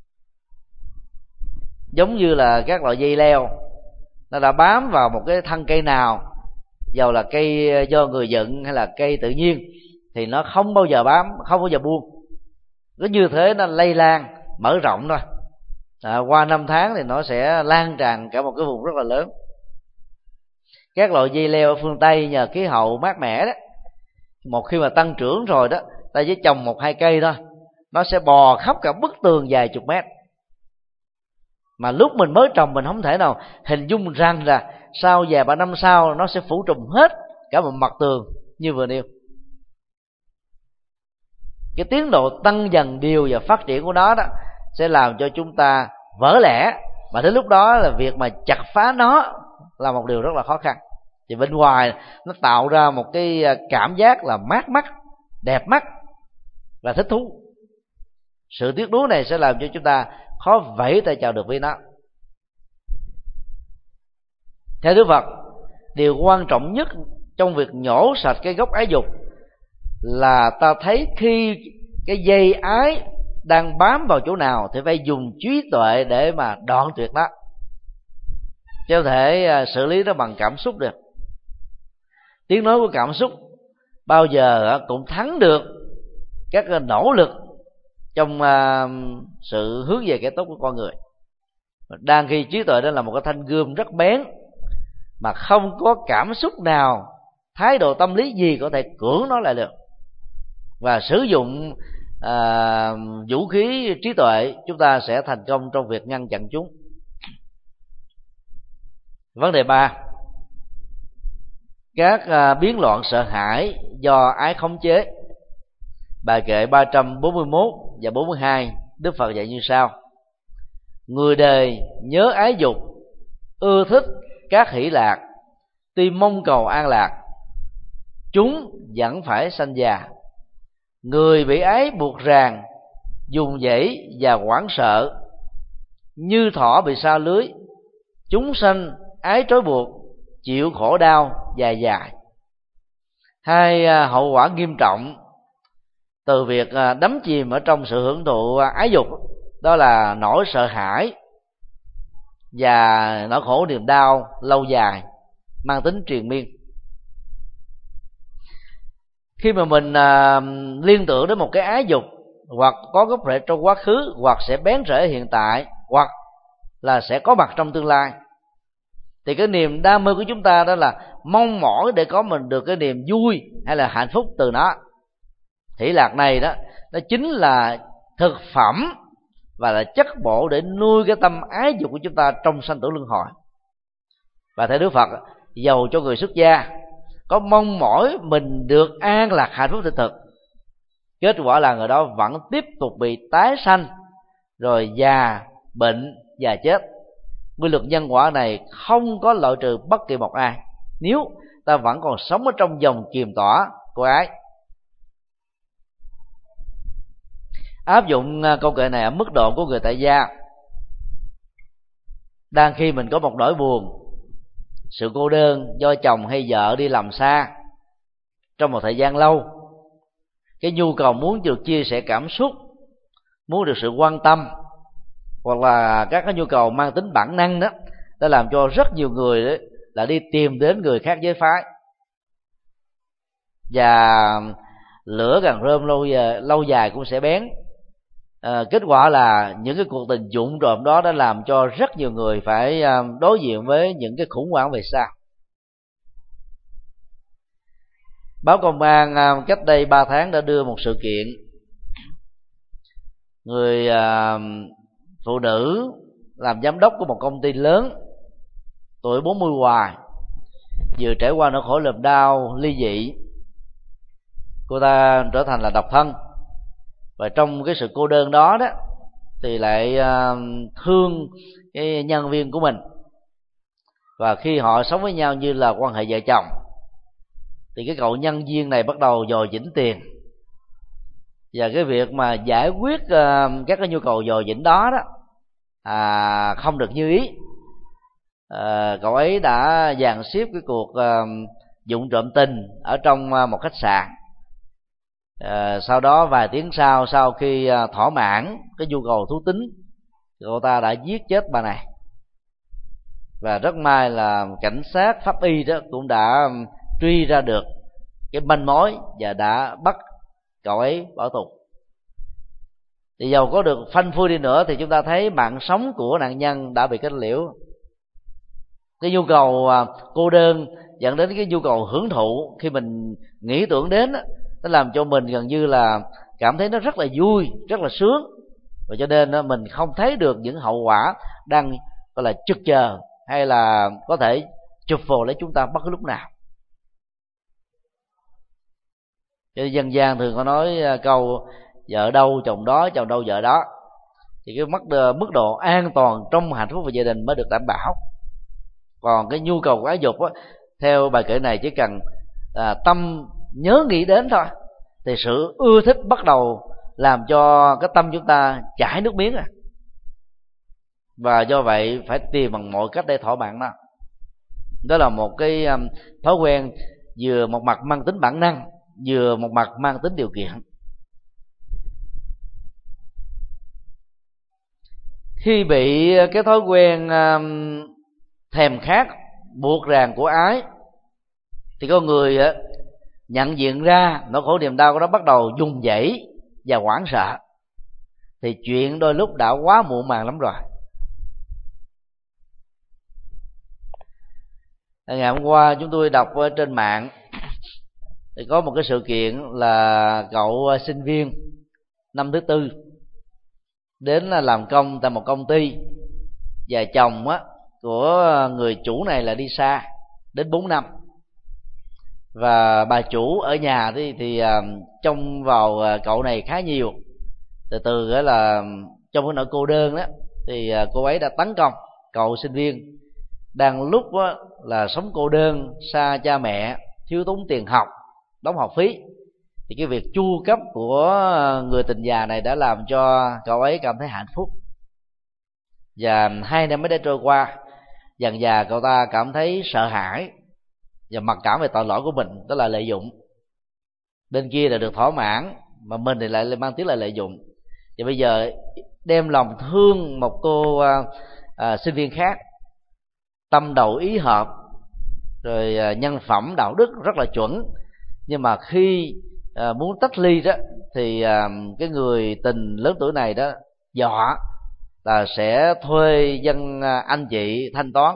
Giống như là các loại dây leo, nó đã bám vào một cái thân cây nào, dầu là cây do người dựng hay là cây tự nhiên, thì nó không bao giờ bám, không bao giờ buông. Cứ như thế nó lây lan, mở rộng thôi. Qua năm tháng thì nó sẽ lan tràn cả một cái vùng rất là lớn. Các loại dây leo ở phương Tây nhờ khí hậu mát mẻ đó, một khi mà tăng trưởng rồi đó, ta chỉ trồng 1-2 cây thôi, nó sẽ bò khắp cả bức tường vài chục mét. Mà lúc mình mới trồng mình không thể nào hình dung rằng là sau vài ba năm sau nó sẽ phủ trùm hết cả một mặt tường như vừa nêu. Cái tiến độ tăng dần điều và phát triển của nó đó sẽ làm cho chúng ta vỡ lẽ, mà đến lúc đó là việc mà chặt phá nó là một điều rất là khó khăn. Thì bên ngoài nó tạo ra một cái cảm giác là mát mắt, đẹp mắt và thích thú. Sự tiếc nuối này sẽ làm cho chúng ta khó vẫy tay chào được với nó. Theo Đức Phật, điều quan trọng nhất trong việc nhổ sạch cái gốc ái dục là ta thấy khi cái dây ái đang bám vào chỗ nào thì phải dùng trí tuệ để mà đoạn tuyệt nó, chứ không thể xử lý nó bằng cảm xúc được. Tiếng nói của cảm xúc bao giờ cũng thắng được các nỗ lực trong sự hướng về cái tốt của con người. Đang khi trí tuệ đó là một cái thanh gươm rất bén, mà không có cảm xúc nào, thái độ tâm lý gì có thể cưỡng nó lại được. Và sử dụng vũ khí trí tuệ, chúng ta sẽ thành công trong việc ngăn chặn chúng. Vấn đề 3, các biến loạn sợ hãi do ái khống chế. Bài kệ 341 và 42, Đức Phật dạy như sau: người đời nhớ ái dục, ưa thích các hỷ lạc, tuy mong cầu an lạc, chúng vẫn phải sanh già. Người bị ái buộc ràng, dùng dãy và hoảng sợ, như thỏ bị sa lưới, chúng sanh ái trói buộc, chịu khổ đau dài dài. Hai hậu quả nghiêm trọng từ việc đắm chìm ở trong sự hưởng thụ ái dục, đó là nỗi sợ hãi và nỗi khổ niềm đau lâu dài mang tính triền miên. Khi mà mình liên tưởng đến một cái ái dục, hoặc có gốc rễ trong quá khứ, hoặc sẽ bén rễ hiện tại, hoặc là sẽ có mặt trong tương lai, thì cái niềm đam mê của chúng ta đó là mong mỏi để có mình được cái niềm vui hay là hạnh phúc từ nó. Hỷ lạc này đó, nó chính là thực phẩm và là chất bổ để nuôi cái tâm ái dục của chúng ta trong sanh tử luân hồi. Và theo Đức Phật, dầu cho người xuất gia có mong mỏi mình được an lạc hạnh phúc thực, kết quả là người đó vẫn tiếp tục bị tái sanh, rồi già, bệnh và chết. Quy luật nhân quả này không có loại trừ bất kỳ một ai, nếu ta vẫn còn sống ở trong vòng kiềm tỏa của ái. Áp dụng câu kệ này ở mức độ của người tại gia, đang khi mình có một nỗi buồn, sự cô đơn do chồng hay vợ đi làm xa trong một thời gian lâu, cái nhu cầu muốn được chia sẻ cảm xúc, muốn được sự quan tâm, hoặc là các cái nhu cầu mang tính bản năng đó, đã làm cho rất nhiều người đấy là đi tìm đến người khác giới phái. Và lửa càng rơm lâu dài cũng sẽ bén. Kết quả là những cái cuộc tình vụng trộm đó đã làm cho rất nhiều người phải đối diện với những cái khủng hoảng về sau. Báo Công an cách đây 3 tháng đã đưa một sự kiện người phụ nữ làm giám đốc của một công ty lớn, tuổi 40 hoài, vừa trải qua nỗi khổ niềm đau ly dị. Cô ta trở thành là độc thân, và trong cái sự cô đơn đó đó thì lại thương cái nhân viên của mình, và khi họ sống với nhau như là quan hệ vợ chồng, thì cái cậu nhân viên này bắt đầu dò dĩnh tiền. Và cái việc mà giải quyết các cái nhu cầu dò dĩnh đó đó không được như ý, cậu ấy đã dàn xếp cái cuộc vụng trộm tình ở trong một khách sạn. Sau đó vài tiếng sau khi thỏa mãn cái nhu cầu thú tính, cậu ta đã giết chết bà này. Và rất may là cảnh sát pháp y đó cũng đã truy ra được cái manh mối và đã bắt cậu ấy bỏ tù. Thì dầu có được phanh phui đi nữa thì chúng ta thấy mạng sống của nạn nhân đã bị kết liễu. Cái nhu cầu cô đơn dẫn đến cái nhu cầu hưởng thụ, khi mình nghĩ tưởng đến đó, nó làm cho mình gần như là cảm thấy nó rất là vui, rất là sướng, và cho nên mình không thấy được những hậu quả đang gọi là trực chờ hay là có thể chụp vồ lấy chúng ta bất cứ lúc nào. Cho nên dân gian thường có nói câu vợ đâu chồng đó, chồng đâu vợ đó, thì cái mức độ an toàn trong hạnh phúc và gia đình mới được đảm bảo. Còn cái nhu cầu của ái dục á, theo bài kệ này chỉ cần tâm nhớ nghĩ đến thôi, thì sự ưa thích bắt đầu làm cho cái tâm chúng ta chảy nước miếng và do vậy phải tìm bằng mọi cách để thỏa mãn nó. Đó là một cái thói quen vừa một mặt mang tính bản năng, vừa một mặt mang tính điều kiện. Khi bị cái thói quen thèm khát buộc ràng của ái, thì con người nhận diện ra nỗi khổ niềm đau của nó bắt đầu dùng dãy và hoảng sợ, thì chuyện đôi lúc đã quá muộn màng lắm rồi. Ngày hôm qua chúng tôi đọc ở trên mạng thì có một cái sự kiện là cậu sinh viên năm thứ tư đến làm công tại một công ty, và chồng của người chủ này là đi xa đến 4 năm, và bà chủ ở nhà thì trông vào cậu này khá nhiều. Từ là trong cái nỗi cô đơn đó thì cô ấy đã tấn công cậu sinh viên đang lúc là sống cô đơn, xa cha mẹ, thiếu tốn tiền học, đóng học phí. Thì cái việc chu cấp của người tình già này đã làm cho cậu ấy cảm thấy hạnh phúc. Và 2 năm mới đã trôi qua, dần dà cậu ta cảm thấy sợ hãi và mặc cảm về tội lỗi của mình, đó là lợi dụng. Bên kia là được thỏa mãn, mà mình thì lại mang tiếng là lợi dụng. Và bây giờ đem lòng thương một cô sinh viên khác, tâm đầu ý hợp, rồi nhân phẩm đạo đức rất là chuẩn, nhưng mà khi muốn tách ly đó thì cái người tình lớn tuổi này đó dọa là sẽ thuê dân anh chị thanh toán.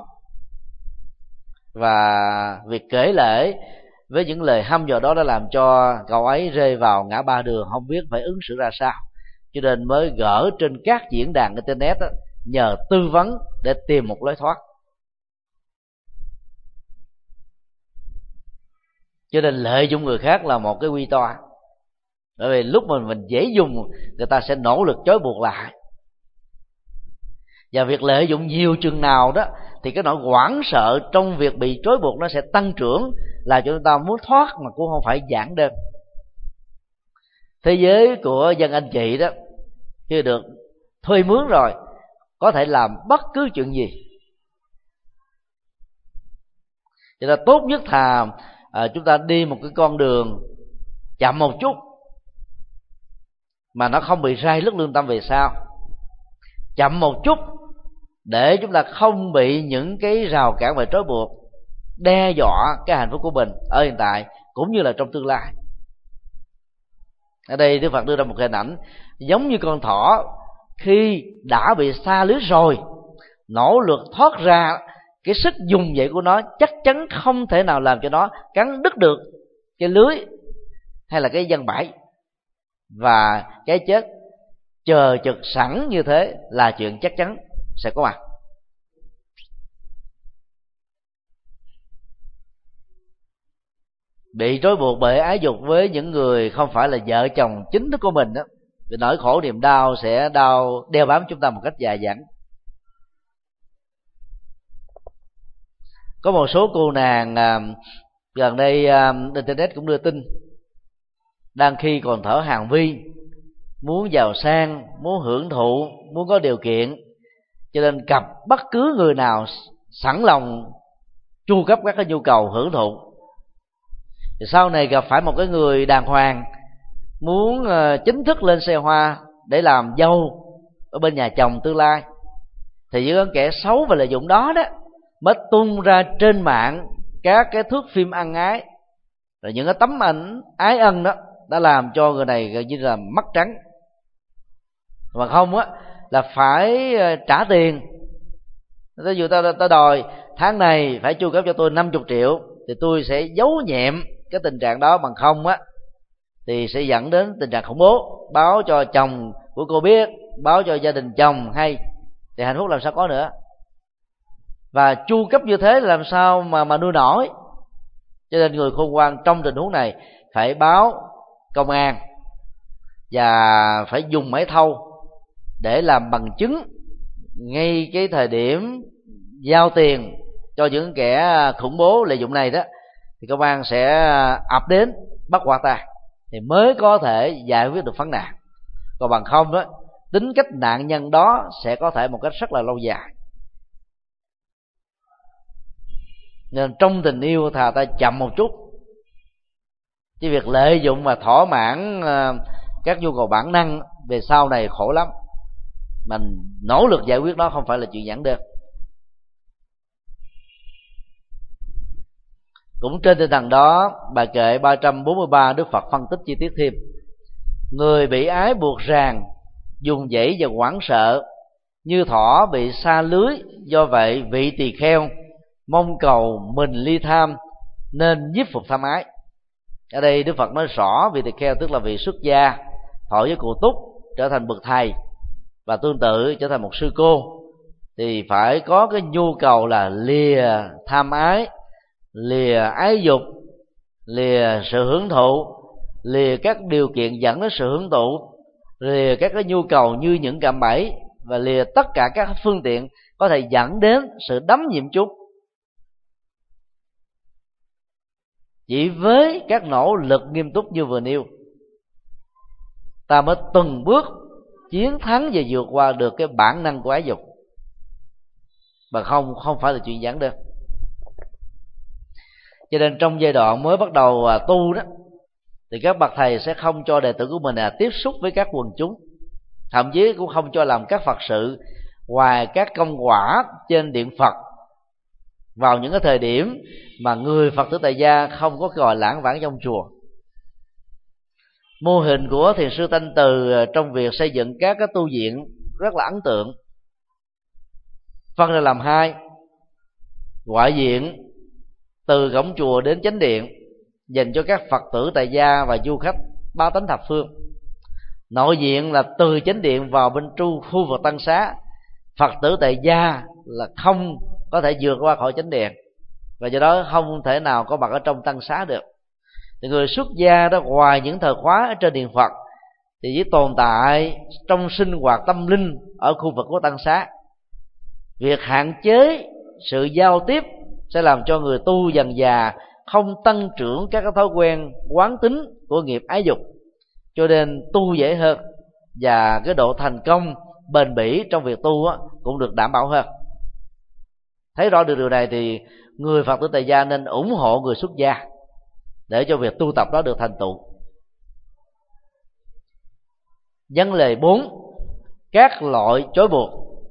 Và việc kể lể với những lời hăm dọa đó đã làm cho cậu ấy rơi vào ngã ba đường, không biết phải ứng xử ra sao, cho nên mới gỡ trên các diễn đàn internet đó, nhờ tư vấn để tìm một lối thoát. Cho nên lợi dụng người khác là một cái quy toa, bởi vì lúc mình dễ dùng, người ta sẽ nỗ lực chối buộc lại. Và việc lợi dụng nhiều chừng nào đó thì cái nỗi hoảng sợ trong việc bị trói buộc nó sẽ tăng trưởng, là cho chúng ta muốn thoát mà cũng không phải giản đơn. Thế giới của dân anh chị đó, khi được thuê mướn rồi, có thể làm bất cứ chuyện gì. Cho nên tốt nhất thà chúng ta đi một cái con đường chậm một chút mà nó không bị rai lứt lương tâm về sau. Chậm một chút để chúng ta không bị những cái rào cản và trói buộc đe dọa cái hạnh phúc của mình ở hiện tại cũng như là trong tương lai. Ở đây Đức Phật đưa ra một hình ảnh giống như con thỏ khi đã bị xa lưới rồi, nỗ lực thoát ra, cái sức dùng vậy của nó chắc chắn không thể nào làm cho nó cắn đứt được cái lưới hay là cái giăng bẫy, và cái chết chờ chực sẵn như thế là chuyện chắc chắn sẽ có mặt. Bị trói buộc bởi ái dục với những người không phải là vợ chồng chính thức của mình đó, thì nỗi khổ niềm đau sẽ đeo bám chúng ta một cách dài dẳng. Có một số cô nàng gần đây internet cũng đưa tin, đang khi còn thở hàn vi, muốn giàu sang, muốn hưởng thụ, muốn có điều kiện, cho nên gặp bất cứ người nào sẵn lòng chu cấp các cái nhu cầu hưởng thụ. Thì sau này gặp phải một cái người đàng hoàng, muốn chính thức lên xe hoa để làm dâu ở bên nhà chồng tương lai, thì những kẻ xấu và lợi dụng đó đó mới tung ra trên mạng các cái thước phim ăn ái, rồi những cái tấm ảnh ái ân đó đã làm cho người này gần như là mắt trắng. Mà không là phải trả tiền. Ví dụ ta đòi tháng này phải chu cấp cho tôi 50 triệu, thì tôi sẽ giấu nhẹm cái tình trạng đó, bằng không thì sẽ dẫn đến tình trạng khủng bố, báo cho chồng của cô biết, báo cho gia đình chồng hay, thì hạnh phúc làm sao có nữa. Và chu cấp như thế làm sao mà nuôi nổi. Cho nên người khôn ngoan trong tình huống này phải báo công an và phải dùng máy thâu để làm bằng chứng ngay cái thời điểm giao tiền cho những kẻ khủng bố lợi dụng này đó, thì công an sẽ ập đến bắt quả tang thì mới có thể giải quyết được vấn nạn. Còn bằng không đó, tính cách nạn nhân đó sẽ có thể một cách rất là lâu dài. Nên trong tình yêu thà ta chậm một chút, chứ việc lợi dụng và thỏa mãn các nhu cầu bản năng về sau này khổ lắm. Mình nỗ lực giải quyết nó không phải là chuyện giản đơn. Cũng trên tinh thần đó, bài kệ 343 Đức Phật phân tích chi tiết thêm: người bị ái buộc ràng, dùng dãy và hoảng sợ, như thỏ bị sa lưới. Do vậy vị tỳ kheo mong cầu mình ly tham nên nhiếp phục tham ái. Ở đây Đức Phật nói rõ vị tỳ kheo tức là vị xuất gia thọ với cụ túc trở thành bậc thầy, và tương tự trở thành một sư cô, thì phải có cái nhu cầu là lìa tham ái, lìa ái dục, lìa sự hưởng thụ, lìa các điều kiện dẫn đến sự hưởng thụ, lìa các cái nhu cầu như những cạm bẫy, và lìa tất cả các phương tiện có thể dẫn đến sự đắm nhiễm chút. Chỉ với các nỗ lực nghiêm túc như vừa nêu, ta mới từng bước chiến thắng và vượt qua được cái bản năng của ái dục, và không phải là chuyện giản đơn. Cho nên trong giai đoạn mới bắt đầu tu đó, thì các bậc thầy sẽ không cho đệ tử của mình tiếp xúc với các quần chúng, thậm chí cũng không cho làm các Phật sự ngoài các công quả trên điện Phật vào những cái thời điểm mà người Phật tử tại gia không có gọi lãng vãng trong chùa. Mô hình của thiền sư Thanh Từ trong việc xây dựng các cái tu viện rất là ấn tượng. Phân ra làm hai: ngoại viện từ cổng chùa đến chánh điện dành cho các Phật tử tại gia và du khách bá tánh thập phương; nội viện là từ chánh điện vào bên khu vực tăng xá, Phật tử tại gia là không có thể vượt qua khỏi chánh điện, và do đó không thể nào có mặt ở trong tăng xá được. Thì người xuất gia đó, ngoài những thời khóa ở trên điện Phật, thì chỉ tồn tại trong sinh hoạt tâm linh ở khu vực của tăng xá. Việc hạn chế sự giao tiếp sẽ làm cho người tu dần già không tăng trưởng các thói quen quán tính của nghiệp ái dục, cho nên tu dễ hơn, và cái độ thành công bền bỉ trong việc tu cũng được đảm bảo hơn. Thấy rõ được điều này thì người Phật tử tại gia nên ủng hộ người xuất gia để cho việc tu tập đó được thành tựu. Vấn đề 4: các loại trói buộc.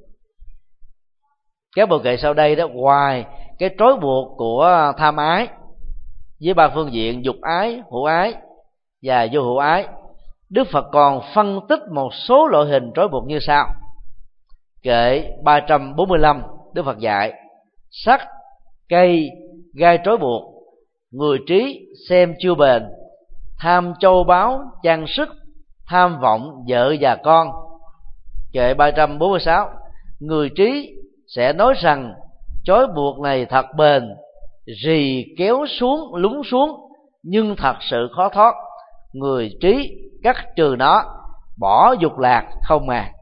Các bồ kệ sau đây đó, ngoài cái trói buộc của tham ái với ba phương diện dục ái, hữu ái và vô hữu ái, Đức Phật còn phân tích một số loại hình trói buộc như sau. Kệ 345, Đức Phật dạy: sắc, cây, gai trói buộc, người trí xem chưa bền, tham châu báu, trang sức, tham vọng vợ và con. Kệ 346, người trí sẽ nói rằng trói buộc này thật bền, rì kéo xuống lún xuống, nhưng thật sự khó thoát. Người trí cắt trừ nó, bỏ dục lạc không mà.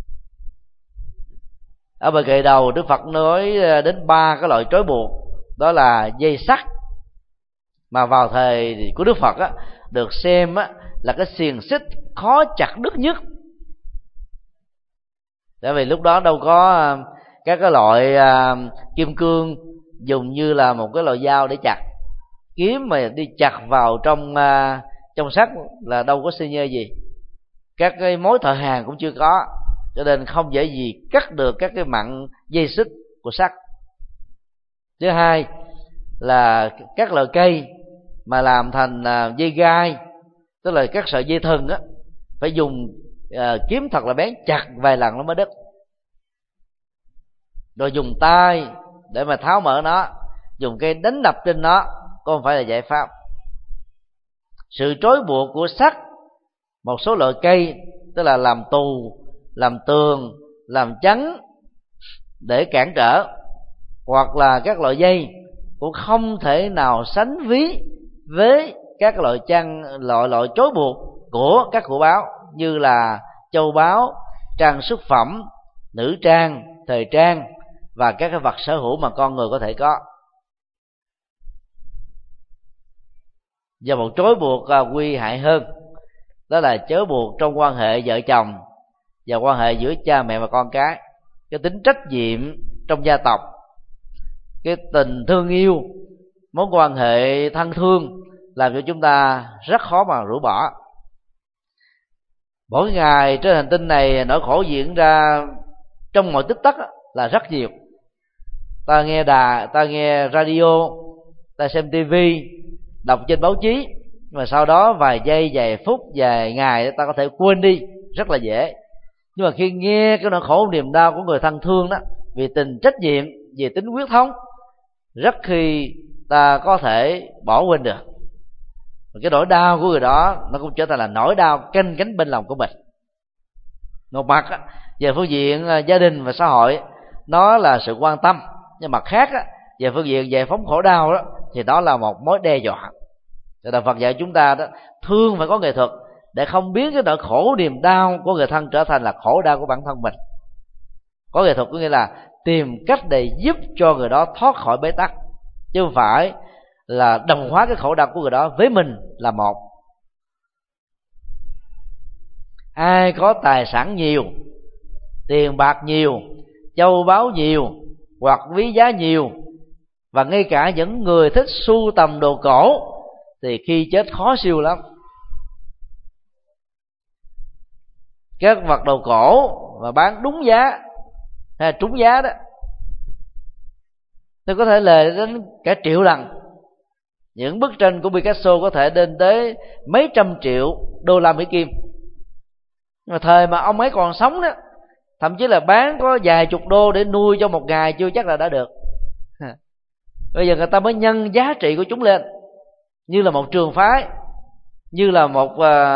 Ở bài kệ đầu, Đức Phật nói đến 3 cái loại trói buộc, đó là dây sắt, mà vào thời của Đức Phật được xem là cái xiềng xích khó chặt đứt nhất. Tại vì lúc đó đâu có các cái loại kim cương dùng như là một cái loại dao để chặt. Kiếm mà đi chặt vào trong sắt là đâu có xi nhê gì, các cái mối thợ hàn cũng chưa có, cho nên không dễ gì cắt được các cái mặn dây xích của sắt. Thứ hai là các loại cây mà làm thành dây gai, tức là các sợi dây thừng phải dùng kiếm thật là bén, chặt vài lần nó mới đứt, rồi dùng tay để mà tháo mở nó, dùng cây đánh đập trên nó, có không phải là giải pháp. Sự trói buộc của sắt, một số loại cây tức là làm tù, làm tường, làm chắn để cản trở, hoặc là các loại dây cũng không thể nào sánh ví với các loại loại trói buộc của các của báo, như là châu báu, trang sức phẩm, nữ trang, thời trang và các cái vật sở hữu mà con người có thể có. Và một trói buộc nguy hại hơn, đó là trói buộc trong quan hệ vợ chồng và quan hệ giữa cha mẹ và con cái. Cái tính trách nhiệm trong gia tộc, cái tình thương yêu, mối quan hệ thân thương làm cho chúng ta rất khó mà rũ bỏ. Mỗi ngày trên hành tinh này nỗi khổ diễn ra trong mọi tích tắc là rất nhiều. Ta nghe ta nghe radio, ta xem tivi, đọc trên báo chí, mà sau đó vài giây, vài phút, vài ngày ta có thể quên đi rất là dễ. Nhưng mà khi nghe cái nỗi khổ niềm đau của người thân thương đó, vì tình trách nhiệm, vì tính quyết thống, rất khi ta có thể bỏ quên được. Và cái nỗi đau của người đó nó cũng trở thành là nỗi đau canh cánh bên lòng của mình. Một mặt về phương diện gia đình và xã hội nó là sự quan tâm, nhưng mặt khác về phương diện giải phóng khổ đau đó thì đó là một mối đe dọa. Thì Đạo Phật dạy chúng ta đó, thương phải có nghệ thuật để không biến cái nỗi khổ niềm đau của người thân trở thành là khổ đau của bản thân mình. Có nghệ thuật có nghĩa là tìm cách để giúp cho người đó thoát khỏi bế tắc, chứ không phải là đồng hóa cái khổ đau của người đó với mình là một. Ai có tài sản nhiều, tiền bạc nhiều, châu báu nhiều, hoặc quý giá nhiều, và ngay cả những người thích sưu tầm đồ cổ, thì khi chết khó siêu lắm. Các vật đồ cổ mà bán đúng giá hay trúng giá đó, tôi có thể lời đến cả triệu lần. Những bức tranh của Picasso có thể lên tới mấy trăm triệu đô la Mỹ kim. Nhưng mà thời mà ông ấy còn sống đó, thậm chí là bán có vài chục đô để nuôi cho một ngày chưa chắc là đã được. Bây giờ người ta mới nhân giá trị của chúng lên như là một trường phái, như là một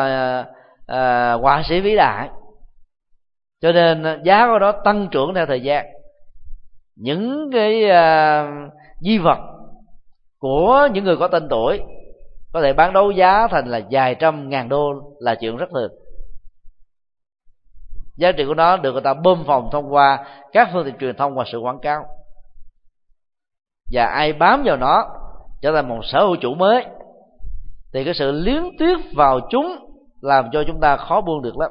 họa sĩ vĩ đại, cho nên giá của nó tăng trưởng theo thời gian. Những cái di vật của những người có tên tuổi có thể bán đấu giá thành là vài trăm ngàn đô là chuyện rất thường. Giá trị của nó được người ta bơm phồng thông qua các phương tiện truyền thông và sự quảng cáo, và ai bám vào nó trở thành một sở hữu chủ mới, thì cái sự liếng tiếc vào chúng làm cho chúng ta khó buông được lắm.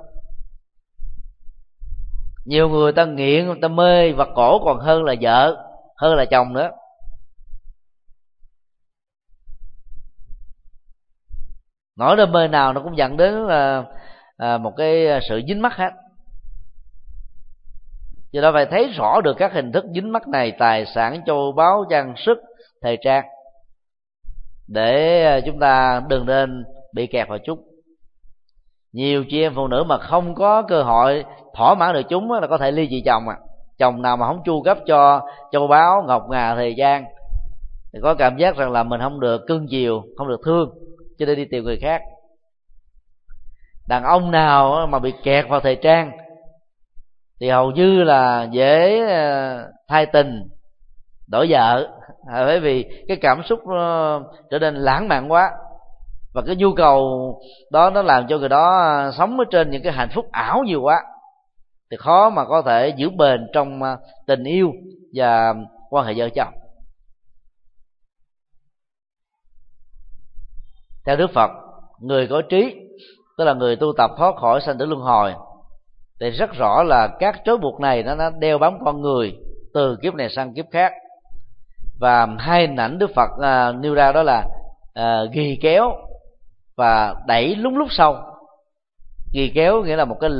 Nhiều người ta nghiện, người ta mê vật cổ còn hơn là vợ, hơn là chồng nữa. Nỗi đam mê nào nó cũng dẫn đến là một cái sự dính mắc hết. Do đó phải thấy rõ được các hình thức dính mắc này: tài sản, châu báu, trang sức, thời trang, để chúng ta đừng nên bị kẹt vào chúng. Nhiều chị em phụ nữ mà không có cơ hội thỏa mãn được chúng là có thể ly dị chồng. Chồng nào mà không chu cấp cho châu báu, ngọc ngà, thời trang thì có cảm giác rằng là mình không được cưng chiều, không được thương, cho nên đi tìm người khác. Đàn ông nào mà bị kẹt vào thời trang thì hầu như là dễ thay tình, đổi vợ, bởi vì cái cảm xúc trở nên lãng mạn quá, và cái nhu cầu đó nó làm cho người đó sống ở trên những cái hạnh phúc ảo nhiều quá, thì khó mà có thể giữ bền trong tình yêu và quan hệ vợ chồng. Theo Đức Phật, người có trí, tức là người tu tập thoát khỏi sanh tử luân hồi, thì rất rõ là các trói buộc này nó đeo bám con người từ kiếp này sang kiếp khác. Và hai hình ảnh Đức Phật nêu ra đó là ghi kéo và đẩy lúc sâu. Ghi kéo nghĩa là một cái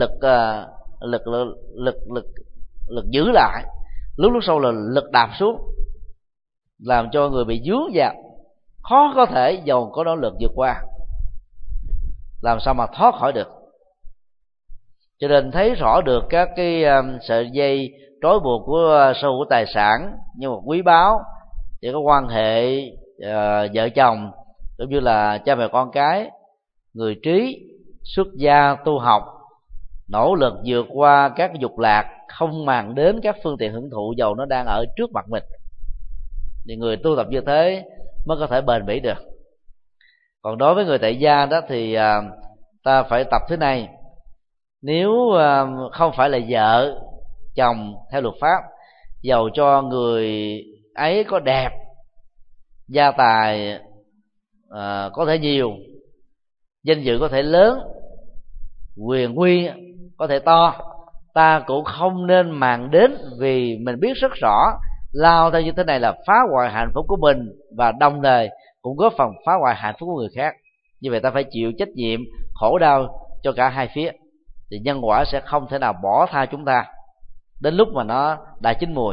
lực giữ lại, lúc sâu là lực đạp xuống, làm cho người bị dướng vào, khó có thể dầu có nỗ lực vượt qua, làm sao mà thoát khỏi được. Cho nên thấy rõ được các cái sợi dây trói buộc của sở hữu tài sản như một quý báu, chỉ có quan hệ vợ chồng cũng như là cha mẹ con cái, người trí, xuất gia tu học, nỗ lực vượt qua các dục lạc, không màng đến các phương tiện hưởng thụ dầu nó đang ở trước mặt mình, thì người tu tập như thế mới có thể bền bỉ được. Còn đối với người tại gia đó thì ta phải tập thế này: nếu không phải là vợ chồng theo luật pháp, dầu cho người ấy có đẹp, gia tài có thể nhiều, danh dự có thể lớn, quyền quy có thể to, ta cũng không nên màng đến, vì mình biết rất rõ lao theo như thế này là phá hoại hạnh phúc của mình, và đồng thời cũng góp phần phá hoại hạnh phúc của người khác. Như vậy ta phải chịu trách nhiệm khổ đau cho cả hai phía, thì nhân quả sẽ không thể nào bỏ tha chúng ta đến lúc mà nó đã chín mùi.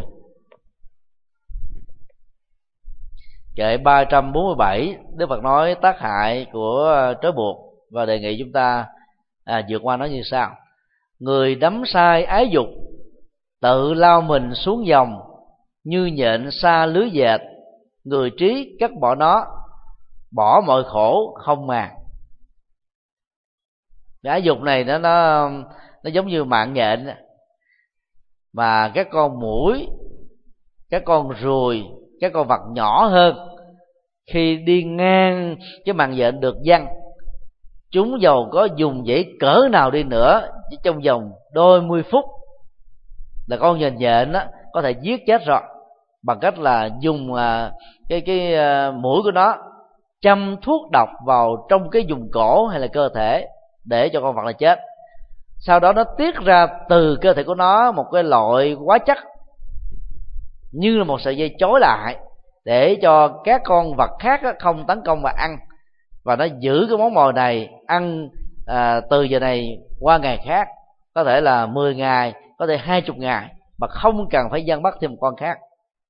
Kệ 347, Đức Phật nói tác hại của trói buộc và đề nghị chúng ta vượt qua nó như sau: người đắm sai ái dục, tự lao mình xuống dòng, như nhện sa lưới dệt, người trí cất bỏ nó, bỏ mọi khổ không màng. Cái dục này nó giống như mạng nhện, mà các con muỗi, các con ruồi, các con vật nhỏ hơn, khi đi ngang cái màng nhện được giăng, chúng dầu có dùng dãy cỡ nào đi nữa, chỉ trong vòng đôi mươi phút là con nhện đó có thể giết chết rồi, bằng cách là dùng cái mũi của nó châm thuốc độc vào trong cái vùng cổ hay là cơ thể để cho con vật là chết. Sau đó nó tiết ra từ cơ thể của nó một cái loại hóa chất như là một sợi dây chối lại, để cho các con vật khác không tấn công và ăn, và nó giữ cái món mồi này ăn từ giờ này qua ngày khác, có thể là 10 ngày, có thể 20 ngày, mà không cần phải giăng bắt thêm một con khác.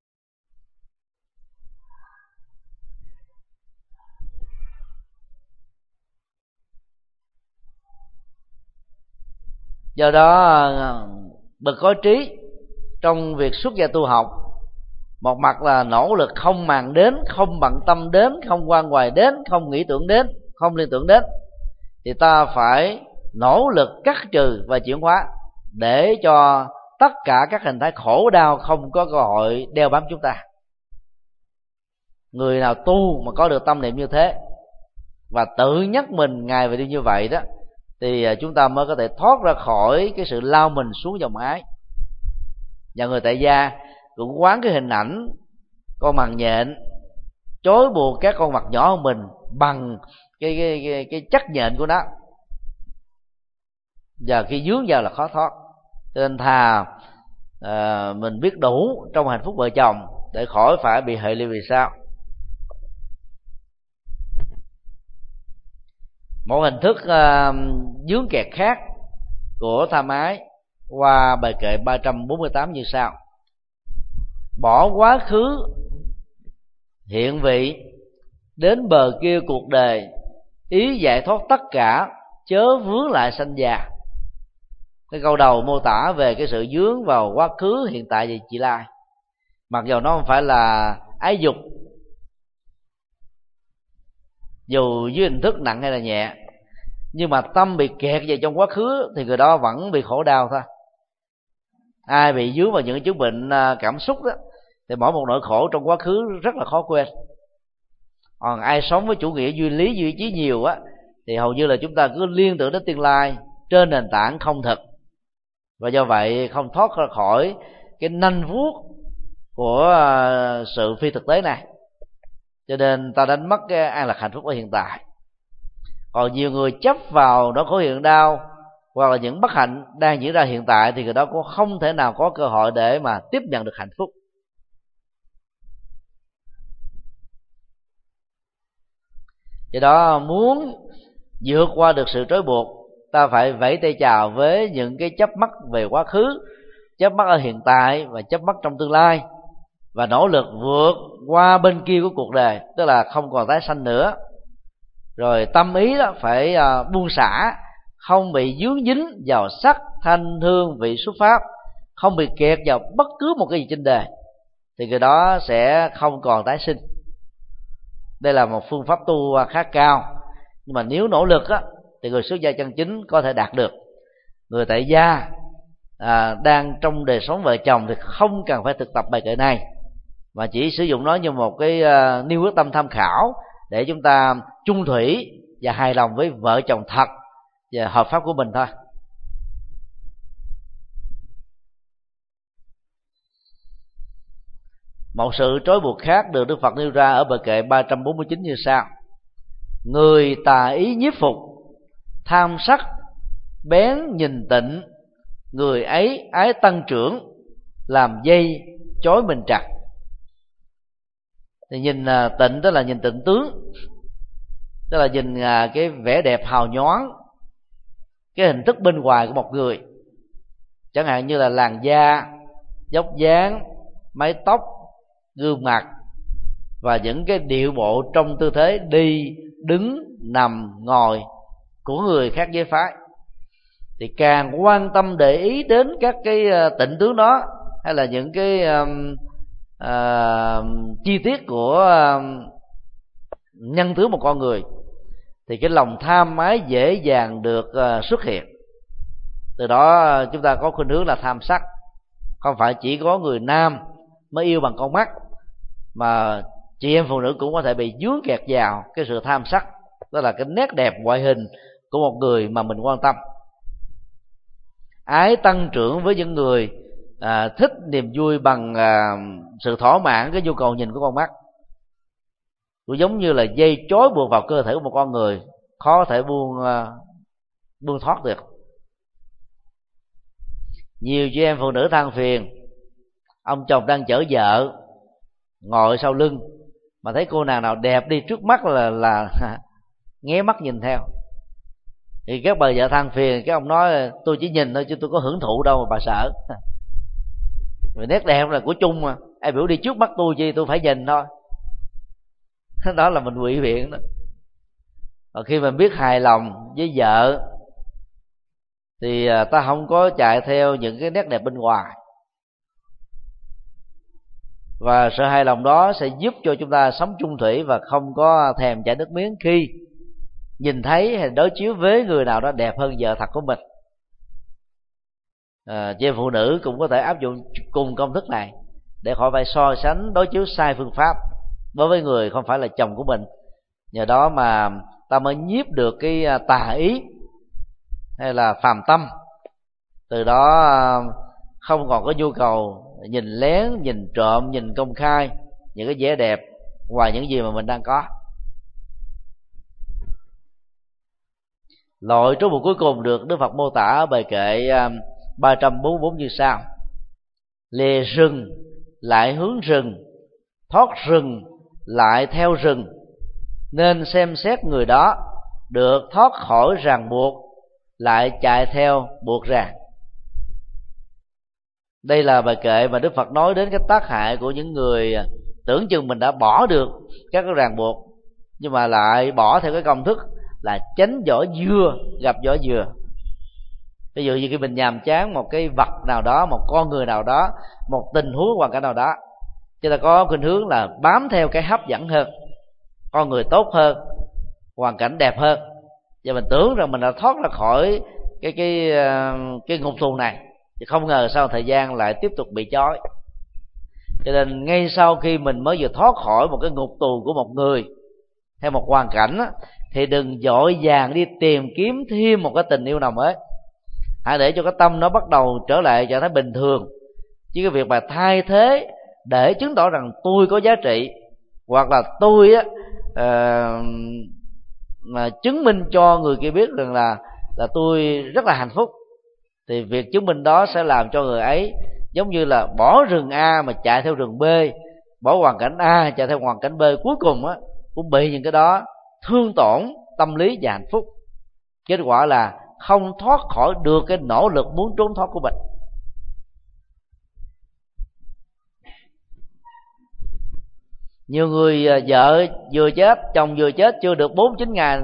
Do đó bậc có trí trong việc xuất gia tu học, một mặt là nỗ lực không màng đến, không bận tâm đến, không quan hoài đến, không nghĩ tưởng đến, không liên tưởng đến, thì ta phải nỗ lực cắt trừ và chuyển hóa để cho tất cả các hình thái khổ đau không có cơ hội đeo bám chúng ta. Người nào tu mà có được tâm niệm như thế và tự nhắc mình ngày và đêm như vậy đó, thì chúng ta mới có thể thoát ra khỏi cái sự lao mình xuống dòng ái. Và người tại gia cũng quán cái hình ảnh con màng nhện trói buộc các con vật nhỏ hơn mình bằng cái chất nhện của nó, và khi dướng vào là khó thoát. Cho nên thà mình biết đủ trong hạnh phúc vợ chồng để khỏi phải bị hệ lụy về sau. Một hình thức dướng kẹt khác của tham ái qua bài kệ 348 như sau: bỏ quá khứ hiện vị, đến bờ kia cuộc đời, ý giải thoát tất cả, chớ vướng lại sanh già. Cái câu đầu mô tả về cái sự vướng vào quá khứ, hiện tại và vị lai. Mặc dù nó không phải là ái dục, dù dưới hình thức nặng hay là nhẹ, nhưng mà tâm bị kẹt về trong quá khứ thì người đó vẫn bị khổ đau thôi. Ai bị dướng vào những chứng bệnh cảm xúc đó, thì mỗi một nỗi khổ trong quá khứ rất là khó quên. Còn ai sống với chủ nghĩa duy lý duy trí nhiều á, thì hầu như là chúng ta cứ liên tưởng đến tương lai trên nền tảng không thực, và do vậy không thoát ra khỏi cái nanh vuốt của sự phi thực tế này. Cho nên ta đánh mất cái an lạc hạnh phúc ở hiện tại. Còn nhiều người chấp vào nỗi khổ hiện đau hoặc là những bất hạnh đang diễn ra hiện tại, thì người đó cũng không thể nào có cơ hội để mà tiếp nhận được hạnh phúc. Do đó muốn vượt qua được sự trói buộc, ta phải vẫy tay chào với những cái chấp mắc về quá khứ, chấp mắc ở hiện tại và chấp mắc trong tương lai, và nỗ lực vượt qua bên kia của cuộc đời, tức là không còn tái sanh nữa. Rồi tâm ý đó phải buông xả, không bị dướng dính vào sắc, thanh, hương, vị, xuất pháp, không bị kẹt vào bất cứ một cái gì trên đời, thì người đó sẽ không còn tái sinh. Đây là một phương pháp tu khá cao, nhưng mà nếu nỗ lực á, thì người xuất gia chân chính có thể đạt được. Người tại gia đang trong đời sống vợ chồng thì không cần phải thực tập bài kệ này, mà chỉ sử dụng nó như một cái nêu quyết tâm tham khảo để chúng ta chung thủy và hài lòng với vợ chồng thật và hợp pháp của mình thôi. Một sự trói buộc khác được Đức Phật nêu ra ở bài kệ 349 như sau: người tà ý nhiếp phục, tham sắc bén nhìn tịnh, người ấy ái tăng trưởng, làm dây chói mình chặt. Thì nhìn tịnh tức là nhìn tịnh tướng, tức là nhìn cái vẻ đẹp hào nhoáng, cái hình thức bên ngoài của một người, chẳng hạn như là làn da, dốc dáng, mái tóc, gương mặt và những cái điệu bộ trong tư thế đi, đứng, nằm, ngồi của người khác giới phái. Thì càng quan tâm để ý đến các cái tịnh tướng đó, hay là những cái chi tiết của nhân tướng một con người, thì cái lòng tham ái dễ dàng được xuất hiện. Từ đó chúng ta có khuynh hướng là tham sắc. Không phải chỉ có người nam mới yêu bằng con mắt, mà chị em phụ nữ cũng có thể bị dướng kẹt vào cái sự tham sắc, đó là cái nét đẹp ngoại hình của một người mà mình quan tâm. Ái tăng trưởng với những người thích niềm vui bằng sự thỏa mãn cái nhu cầu nhìn của con mắt. Cũng giống như là dây trói buộc vào cơ thể của một con người, khó thể buông thoát được. Nhiều chị em phụ nữ than phiền ông chồng đang chở vợ ngồi sau lưng, mà thấy cô nàng nào đẹp đi trước mắt là nghé mắt nhìn theo. Thì các bà vợ than phiền, cái ông nói tôi chỉ nhìn thôi chứ tôi có hưởng thụ đâu mà bà sợ. Vì nét đẹp là của chung mà, ai biểu đi trước mắt tôi chi, tôi phải nhìn thôi. Đó là mình ngụy biện đó. Và khi mình biết hài lòng với vợ thì ta không có chạy theo những cái nét đẹp bên ngoài, và sự hài lòng đó sẽ giúp cho chúng ta sống chung thủy và không có thèm chảy nước miếng khi nhìn thấy hay đối chiếu với người nào đó đẹp hơn vợ thật của mình. Chị em phụ nữ cũng có thể áp dụng cùng công thức này để khỏi phải so sánh đối chiếu sai phương pháp đối với người không phải là chồng của mình. Nhờ đó mà ta mới nhiếp được cái tà ý hay là phàm tâm, từ đó không còn có nhu cầu nhìn lén, nhìn trộm, nhìn công khai những cái vẻ đẹp ngoài những gì mà mình đang có. Loại trói buộc cuối cùng được Đức Phật mô tả ở bài kệ 344 như sau: lìa rừng lại hướng rừng, thoát rừng lại theo rừng, nên xem xét người đó được thoát khỏi ràng buộc lại chạy theo buộc ràng. Đây là bài kệ mà Đức Phật nói đến cái tác hại của những người tưởng chừng mình đã bỏ được các cái ràng buộc, nhưng mà lại bỏ theo cái công thức là tránh vỏ dưa gặp vỏ dừa. Ví dụ như khi mình nhàm chán một cái vật nào đó, một con người nào đó, một tình huống hoàn cảnh nào đó, chúng ta có khuynh hướng là bám theo cái hấp dẫn hơn, con người tốt hơn, hoàn cảnh đẹp hơn, và mình tưởng rằng mình đã thoát ra khỏi cái ngục tù này, thì không ngờ sau thời gian lại tiếp tục bị trói. Cho nên ngay sau khi mình mới vừa thoát khỏi một cái ngục tù của một người hay một hoàn cảnh á, thì đừng vội vàng đi tìm kiếm thêm một cái tình yêu nào mới. Hãy để cho cái tâm nó bắt đầu trở lại trạng thái bình thường. Chứ cái việc mà thay thế để chứng tỏ rằng tôi có giá trị, hoặc là tôi mà chứng minh cho người kia biết rằng là tôi rất là hạnh phúc, thì việc chứng minh đó sẽ làm cho người ấy giống như là bỏ rừng A mà chạy theo rừng B, bỏ hoàn cảnh A chạy theo hoàn cảnh B, cuối cùng á cũng bị những cái đó thương tổn tâm lý và hạnh phúc. Kết quả là không thoát khỏi được cái nỗ lực muốn trốn thoát của mình. Nhiều người vợ vừa chết, chồng vừa chết, chưa được 4-9 ngày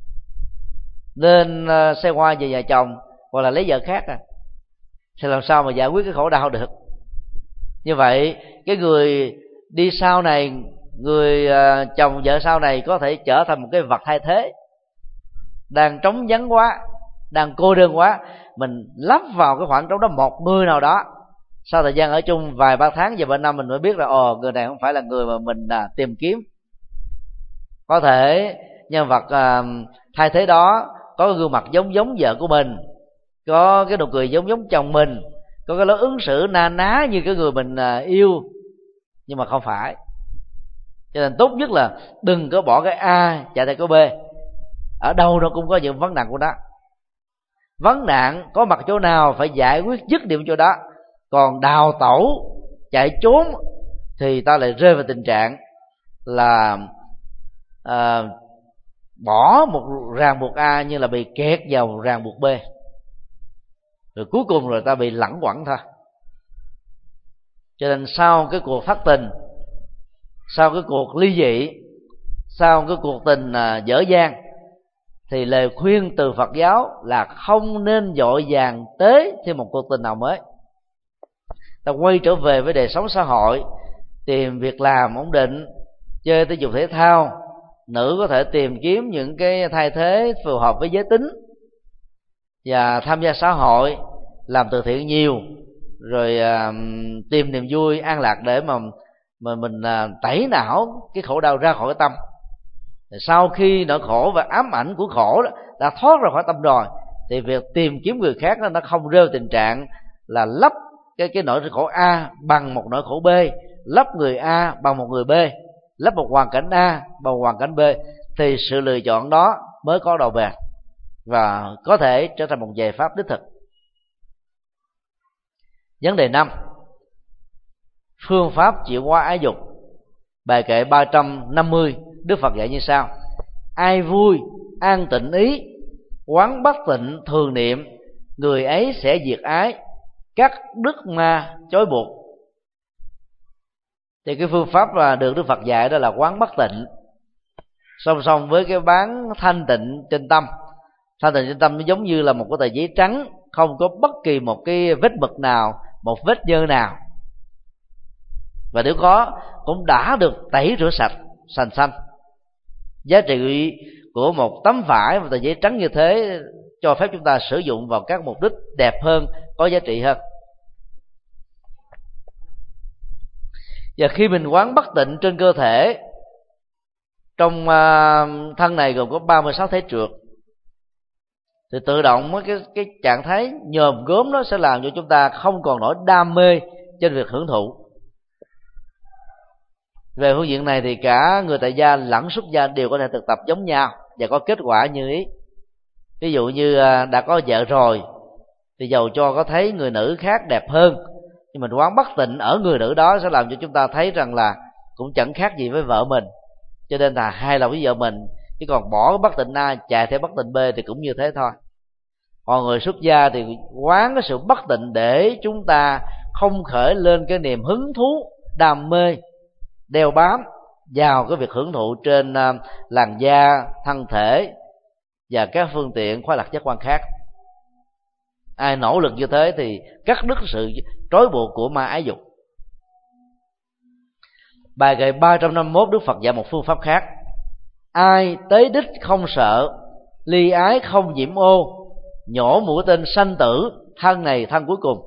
lên xe hoa về nhà chồng hoặc là lấy vợ khác thì làm sao mà giải quyết cái khổ đau được. Như vậy cái người đi sau này, người chồng vợ sau này có thể trở thành một cái vật thay thế, đang trống vắng quá, đang cô đơn quá, mình lắp vào cái khoảng trống đó một người nào đó. Sau thời gian ở chung vài ba tháng và vài năm, mình mới biết là người này không phải là người mà mình tìm kiếm. Có thể nhân vật thay thế đó có cái gương mặt giống vợ của mình, có cái nụ cười giống chồng mình, có cái lối ứng xử na ná như cái người mình yêu, nhưng mà không phải. Cho nên tốt nhất là đừng có bỏ cái A chạy theo cái B. Ở đâu nó cũng có những vấn nạn của nó. Vấn nạn có mặt chỗ nào phải giải quyết dứt điểm chỗ đó. Còn đào tẩu chạy trốn thì ta lại rơi vào tình trạng là bỏ một ràng buộc A như là bị kẹt vào ràng buộc B, rồi cuối cùng rồi ta bị lẳng quẩn thôi. Cho nên sau cái cuộc thất tình, sau cái cuộc ly dị, sau cái cuộc tình dở dang, thì lời khuyên từ Phật giáo là không nên vội vàng tới thêm một cuộc tình nào mới. Ta quay trở về với đời sống xã hội tìm việc làm ổn định, chơi thể dục thể thao. Nữ có thể tìm kiếm những cái thay thế phù hợp với giới tính, và tham gia xã hội, làm từ thiện nhiều, rồi tìm niềm vui an lạc để mà mình tẩy não cái khổ đau ra khỏi cái tâm. Sau khi nỗi khổ và ám ảnh của khổ đó đã thoát ra khỏi tâm rồi, thì việc tìm kiếm người khác đó, nó không rơi tình trạng là lấp cái nỗi khổ A bằng một nỗi khổ B, lấp người A bằng một người B, lấp một hoàn cảnh A bằng một hoàn cảnh B, thì sự lựa chọn đó mới có đầu bền và có thể trở thành một giải pháp đích thực. Vấn đề 5. Phương pháp chuyển hóa ái dục. Bài kệ 350, Đức Phật dạy như sau: ai vui an tịnh ý, quán bất tịnh thường niệm, người ấy sẽ diệt ái, cắt đứt ma chối buộc. Thì cái phương pháp mà được Đức Phật dạy đó là quán bất tịnh, song song với cái bán thanh tịnh trên tâm. Thanh tịnh trên tâm nó giống như là một cái tờ giấy trắng, không có bất kỳ một cái vết mực nào, một vết nhơ nào, và nếu có cũng đã được tẩy rửa sạch sành xanh. Giá trị của một tấm vải, một tờ giấy trắng như thế cho phép chúng ta sử dụng vào các mục đích đẹp hơn, có giá trị hơn. Và khi mình quán bất tịnh trên cơ thể, trong thân này gồm có 36 thể trượt, thì tự động cái trạng thái nhòm gốm đó sẽ làm cho chúng ta không còn nỗi đam mê trên việc hưởng thụ. Về phương diện này thì cả người tại gia lẫn xuất gia đều có thể thực tập giống nhau và có kết quả như ý. Ví dụ như đã có vợ rồi thì dầu cho có thấy người nữ khác đẹp hơn, nhưng mình quán bất tịnh ở người nữ đó sẽ làm cho chúng ta thấy rằng là cũng chẳng khác gì với vợ mình, cho nên là hài lòng với vợ mình. Chứ còn bỏ bất tịnh A chạy theo bất tịnh B thì cũng như thế thôi. Còn người xuất gia thì quán cái sự bất tịnh để chúng ta không khởi lên cái niềm hứng thú, đam mê, đeo bám vào cái việc hưởng thụ trên làn da, thân thể và các phương tiện khoái lạc giác quan khác. Ai nỗ lực như thế thì cắt đứt sự trói buộc của ma ái dục. Bài kệ 351, Đức Phật dạy một phương pháp khác: ai tới đích không sợ, ly ái không nhiễm ô, nhổ mũi tên sanh tử, thân này thân cuối cùng.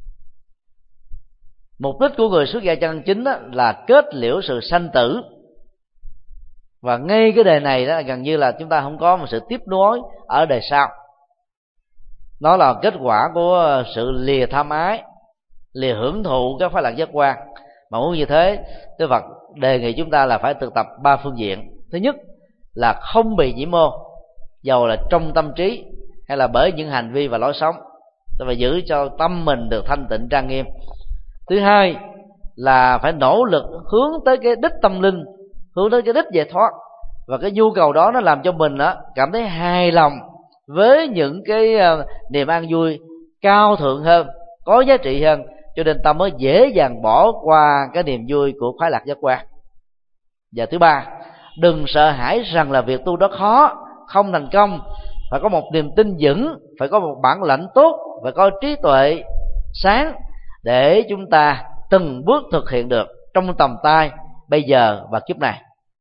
Mục đích của người xuất gia chân chính là kết liễu sự sanh tử. Và ngay cái đề này đó gần như là chúng ta không có một sự tiếp nối ở đời sau. Nó là kết quả của sự lìa tham ái, lìa hưởng thụ các khoái lạc giác quan. Mà muốn như thế, Đức Phật đề nghị chúng ta là phải thực tập 3 phương diện. Thứ nhất là không bị nhiễm ô, dầu là trong tâm trí hay là bởi những hành vi và lối sống, tôi phải giữ cho tâm mình được thanh tịnh trang nghiêm. Thứ hai là phải nỗ lực hướng tới cái đích tâm linh, hướng tới cái đích giải thoát, và cái nhu cầu đó nó làm cho mình cảm thấy hài lòng với những cái niềm an vui cao thượng hơn, có giá trị hơn, cho nên ta mới dễ dàng bỏ qua cái niềm vui của khoái lạc giác quan. Và thứ ba, đừng sợ hãi rằng là việc tu đó khó, không thành công. Phải có một niềm tin vững, phải có một bản lãnh tốt, phải có trí tuệ sáng để chúng ta từng bước thực hiện được trong tầm tay bây giờ và kiếp này.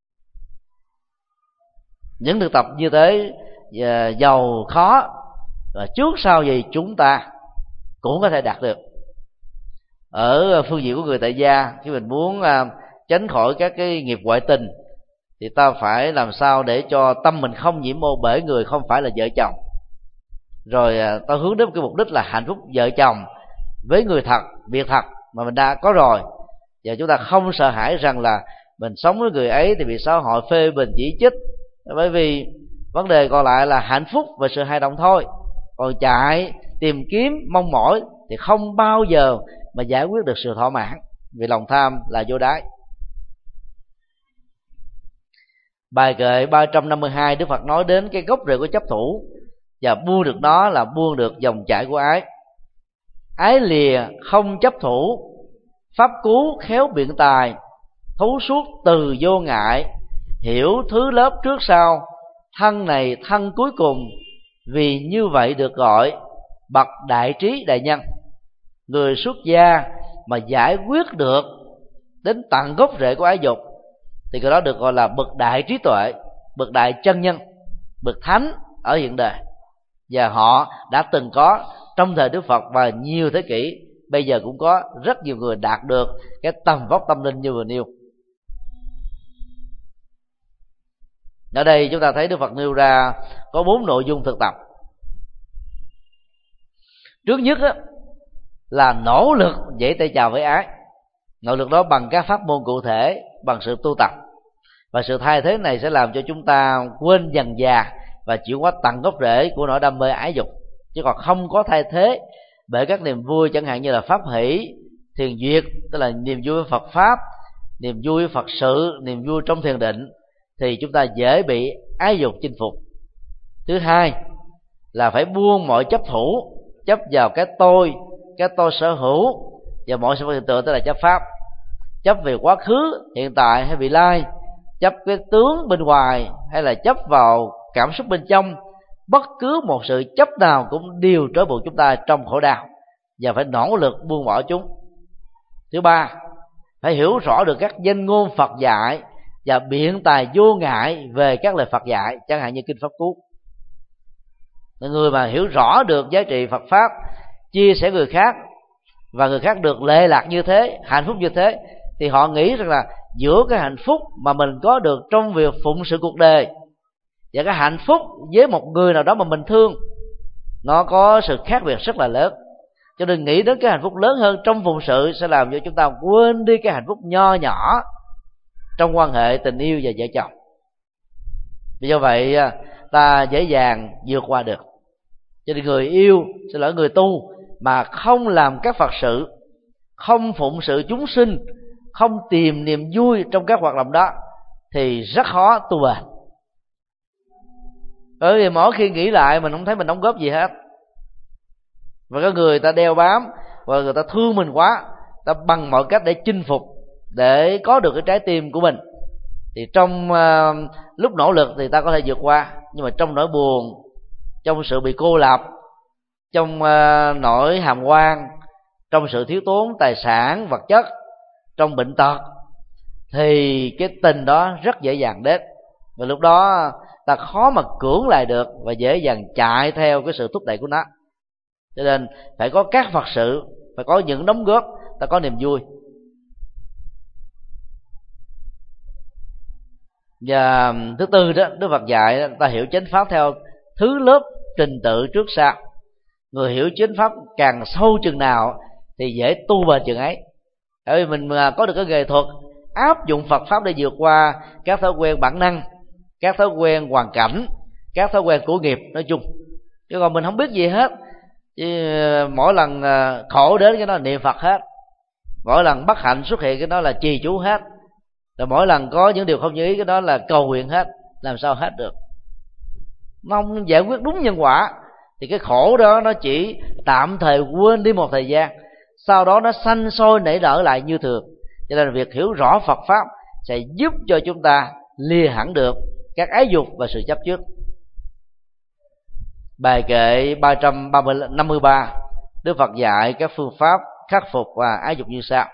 Những thực tập như thế giàu khó và trước sau gì chúng ta cũng có thể đạt được. Ở phương diện của người tại gia, khi mình muốn tránh khỏi các cái nghiệp ngoại tình thì ta phải làm sao để cho tâm mình không nhiễm ô bởi người không phải là vợ chồng. Rồi ta hướng đến cái mục đích là hạnh phúc vợ chồng với người thật, việc thật mà mình đã có rồi. Và chúng ta không sợ hãi rằng là mình sống với người ấy thì bị xã hội phê bình chỉ trích, bởi vì vấn đề còn lại là hạnh phúc và sự hài lòng thôi. Còn chạy tìm kiếm mong mỏi thì không bao giờ mà giải quyết được sự thỏa mãn, vì lòng tham là vô đáy. Bài kệ 352, Đức Phật nói đến cái gốc rễ của chấp thủ, và buông được nó là buông được dòng chảy của ái. Ái lìa không chấp thủ, pháp cứu khéo biện tài, thấu suốt từ vô ngại, hiểu thứ lớp trước sau, thân này thân cuối cùng, vì như vậy được gọi bậc đại trí đại nhân. Người xuất gia mà giải quyết được đến tận gốc rễ của ái dục, thì cái đó được gọi là bậc đại trí tuệ, bậc đại chân nhân, bậc thánh ở hiện đời. Và họ đã từng có trong thời Đức Phật và nhiều thế kỷ, bây giờ cũng có rất nhiều người đạt được cái tầm vóc tâm linh như vừa nêu. Ở đây chúng ta thấy Đức Phật nêu ra có 4 nội dung thực tập. Trước nhất là nỗ lực dãy tay chào với ái. Nỗ lực đó bằng các pháp môn cụ thể, bằng sự tu tập. Và sự thay thế này sẽ làm cho chúng ta quên dần dà và chuyển hóa tận gốc rễ của nỗi đam mê ái dục. Chứ còn không có thay thế bởi các niềm vui chẳng hạn như là pháp hỷ, thiền duyệt, tức là niềm vui với Phật pháp, niềm vui với Phật sự, niềm vui trong thiền định, thì chúng ta dễ bị ái dục chinh phục. Thứ hai là phải buông mọi chấp thủ, chấp vào cái tôi sở hữu và mọi sự hiện tượng, tức là chấp pháp, chấp về quá khứ, hiện tại hay vị lai, chấp cái tướng bên ngoài hay là chấp vào cảm xúc bên trong. Bất cứ một sự chấp nào cũng đều trói buộc chúng ta trong khổ đau, và phải nỗ lực buông bỏ chúng. Thứ ba, phải hiểu rõ được các danh ngôn Phật dạy và biện tài vô ngại về các lời Phật dạy, chẳng hạn như kinh Pháp Cú. Người mà hiểu rõ được giá trị Phật pháp, chia sẻ người khác, và người khác được lệ lạc như thế, hạnh phúc như thế, thì họ nghĩ rằng là giữa cái hạnh phúc mà mình có được trong việc phụng sự cuộc đời và cái hạnh phúc với một người nào đó mà mình thương, nó có sự khác biệt rất là lớn. Cho nên nghĩ đến cái hạnh phúc lớn hơn trong phụng sự sẽ làm cho chúng ta quên đi cái hạnh phúc nho nhỏ trong quan hệ tình yêu và vợ chồng. Vì do vậy ta dễ dàng vượt qua được. Cho nên người yêu, sẽ là người tu mà không làm các Phật sự, không phụng sự chúng sinh, không tìm niềm vui trong các hoạt động đó, thì rất khó tu bền. Bởi vì mỗi khi nghĩ lại mình không thấy mình đóng góp gì hết. Và có người ta đeo bám và người ta thương mình quá, ta bằng mọi cách để chinh phục, để có được cái trái tim của mình. Thì trong lúc nỗ lực thì ta có thể vượt qua, nhưng mà trong nỗi buồn, trong sự bị cô lập, trong nỗi hàm oan, trong sự thiếu thốn tài sản vật chất, trong bệnh tật, thì cái tình đó rất dễ dàng đến. Và lúc đó ta khó mà cưỡng lại được, và dễ dàng chạy theo cái sự thúc đẩy của nó. Cho nên phải có các Phật sự, phải có những đóng góp, ta có niềm vui. Và thứ tư đó, Đức Phật dạy ta hiểu chánh pháp theo thứ lớp trình tự trước sau. Người hiểu chánh pháp càng sâu chừng nào thì dễ tu bền chừng ấy. Bởi vì mình có được cái nghệ thuật áp dụng Phật pháp để vượt qua các thói quen bản năng, các thói quen hoàn cảnh, các thói quen của nghiệp nói chung. Chứ còn mình không biết gì hết, chứ mỗi lần khổ đến cái đó là niệm Phật hết, mỗi lần bất hạnh xuất hiện cái đó là trì chú hết, rồi mỗi lần có những điều không như ý cái đó là cầu nguyện hết. Làm sao hết được? Nó không giải quyết đúng nhân quả thì cái khổ đó nó chỉ tạm thời quên đi một thời gian, sau đó nó sanh sôi nảy nở lại như thường. Cho nên việc hiểu rõ Phật pháp sẽ giúp cho chúng ta lìa hẳn được các ái dục và sự chấp trước. Bài kệ 353, Đức Phật dạy các phương pháp khắc phục và ái dục như sau: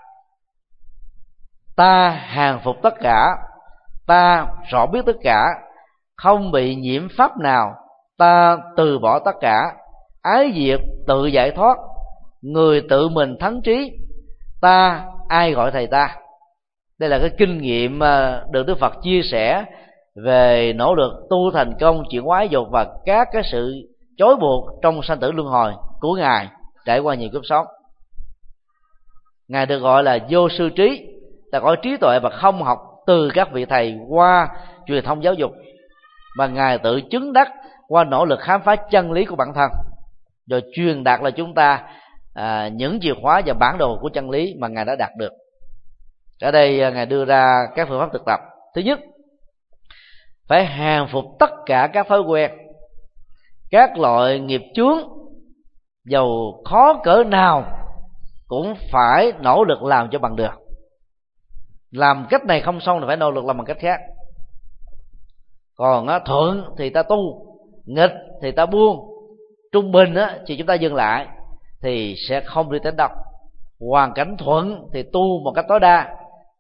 ta hàng phục tất cả, ta rõ biết tất cả, không bị nhiễm pháp nào, ta từ bỏ tất cả, ái diệt tự giải thoát, người tự mình thắng trí, ta ai gọi thầy ta. Đây là cái kinh nghiệm được Đức Phật chia sẻ về nỗ lực tu thành công chuyển hóa ái dục và các cái sự chối buộc trong sanh tử luân hồi của Ngài trải qua nhiều kiếp sống. Ngài được gọi là vô sư trí, ta có trí tuệ và không học từ các vị thầy qua truyền thông giáo dục, mà Ngài tự chứng đắc qua nỗ lực khám phá chân lý của bản thân, rồi truyền đạt là chúng ta những chìa khóa và bản đồ của chân lý mà Ngài đã đạt được. Ở đây Ngài đưa ra các phương pháp thực tập. Thứ nhất, phải hàng phục tất cả các thói quen, các loại nghiệp chướng, dầu khó cỡ nào cũng phải nỗ lực làm cho bằng được. Làm cách này không xong thì phải nỗ lực làm bằng cách khác. Còn thuận thì ta tu, nghịch thì ta buông, trung bình thì chúng ta dừng lại, thì sẽ không đi đến đâu. Hoàn cảnh thuận thì tu một cách tối đa,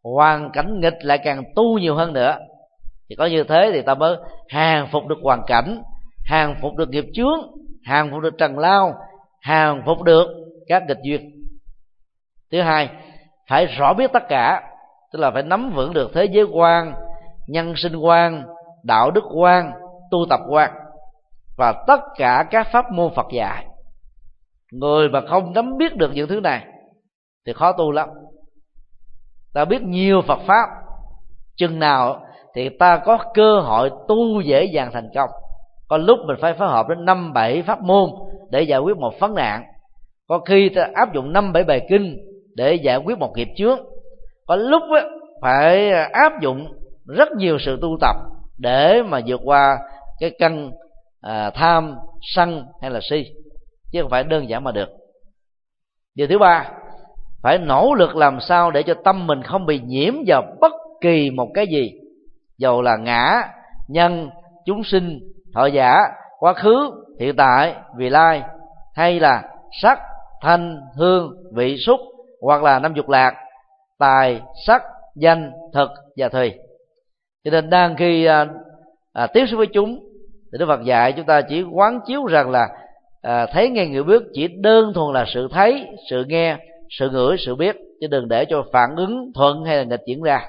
hoàn cảnh nghịch lại càng tu nhiều hơn nữa. Thì có như thế thì ta mới hàng phục được hoàn cảnh, hàng phục được nghiệp chướng, hàng phục được trần lao, hàng phục được các nghịch duyên. Thứ hai, phải rõ biết tất cả, tức là phải nắm vững được thế giới quan, nhân sinh quan, đạo đức quan, tu tập quan và tất cả các pháp môn Phật dạy. Người mà không nắm biết được những thứ này thì khó tu lắm. Ta biết nhiều Phật pháp chừng nào thì ta có cơ hội tu dễ dàng thành công. Có lúc mình phải phối hợp đến 5-7 pháp môn để giải quyết một vấn nạn. Có khi ta áp dụng 5-7 bài kinh để giải quyết một nghiệp chướng. Có lúc phải áp dụng rất nhiều sự tu tập để mà vượt qua cái căn tham, sân hay là si, chứ không phải đơn giản mà được. Điều thứ ba, phải nỗ lực làm sao để cho tâm mình không bị nhiễm vào bất kỳ một cái gì, dầu là ngã, nhân, chúng sinh, thọ giả, quá khứ, hiện tại, vị lai, hay là sắc, thanh, hương, vị, xúc, hoặc là năm dục lạc, tài, sắc, danh, thực và thùy. Cho nên đang khi tiếp xúc với chúng thì Đức Phật dạy chúng ta chỉ quán chiếu rằng là thấy nghe người biết chỉ đơn thuần là sự thấy, sự nghe, sự ngửi, sự biết, chứ đừng để cho phản ứng thuận hay là nghịch diễn ra.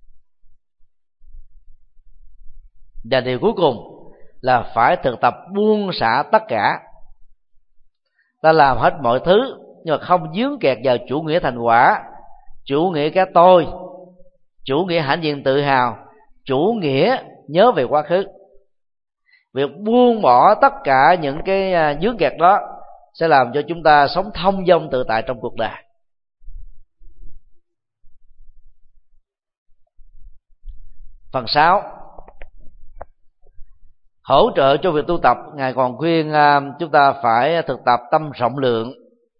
Và điều cuối cùng là phải thực tập buông xả tất cả. Ta làm hết mọi thứ nhưng mà không dướng kẹt vào chủ nghĩa thành quả, chủ nghĩa cái tôi, chủ nghĩa hãnh diện tự hào, chủ nghĩa nhớ về quá khứ. Việc buông bỏ tất cả những cái dướng kẹt đó sẽ làm cho chúng ta sống thông dong tự tại trong cuộc đời. Phần 6, hỗ trợ cho việc tu tập, Ngài còn khuyên chúng ta phải thực tập tâm rộng lượng.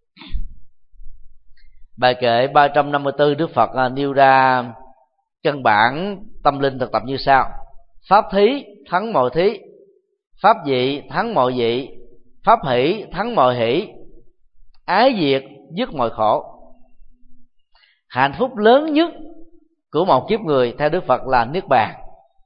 Bài kệ 354 Đức Phật nêu ra căn bản tâm linh thực tập như sau: pháp thí thắng mọi thí, pháp dị thắng mọi dị, pháp hỷ thắng mọi hỷ, ái diệt dứt mọi khổ. Hạnh phúc lớn nhất của một kiếp người theo Đức Phật là niết bàn,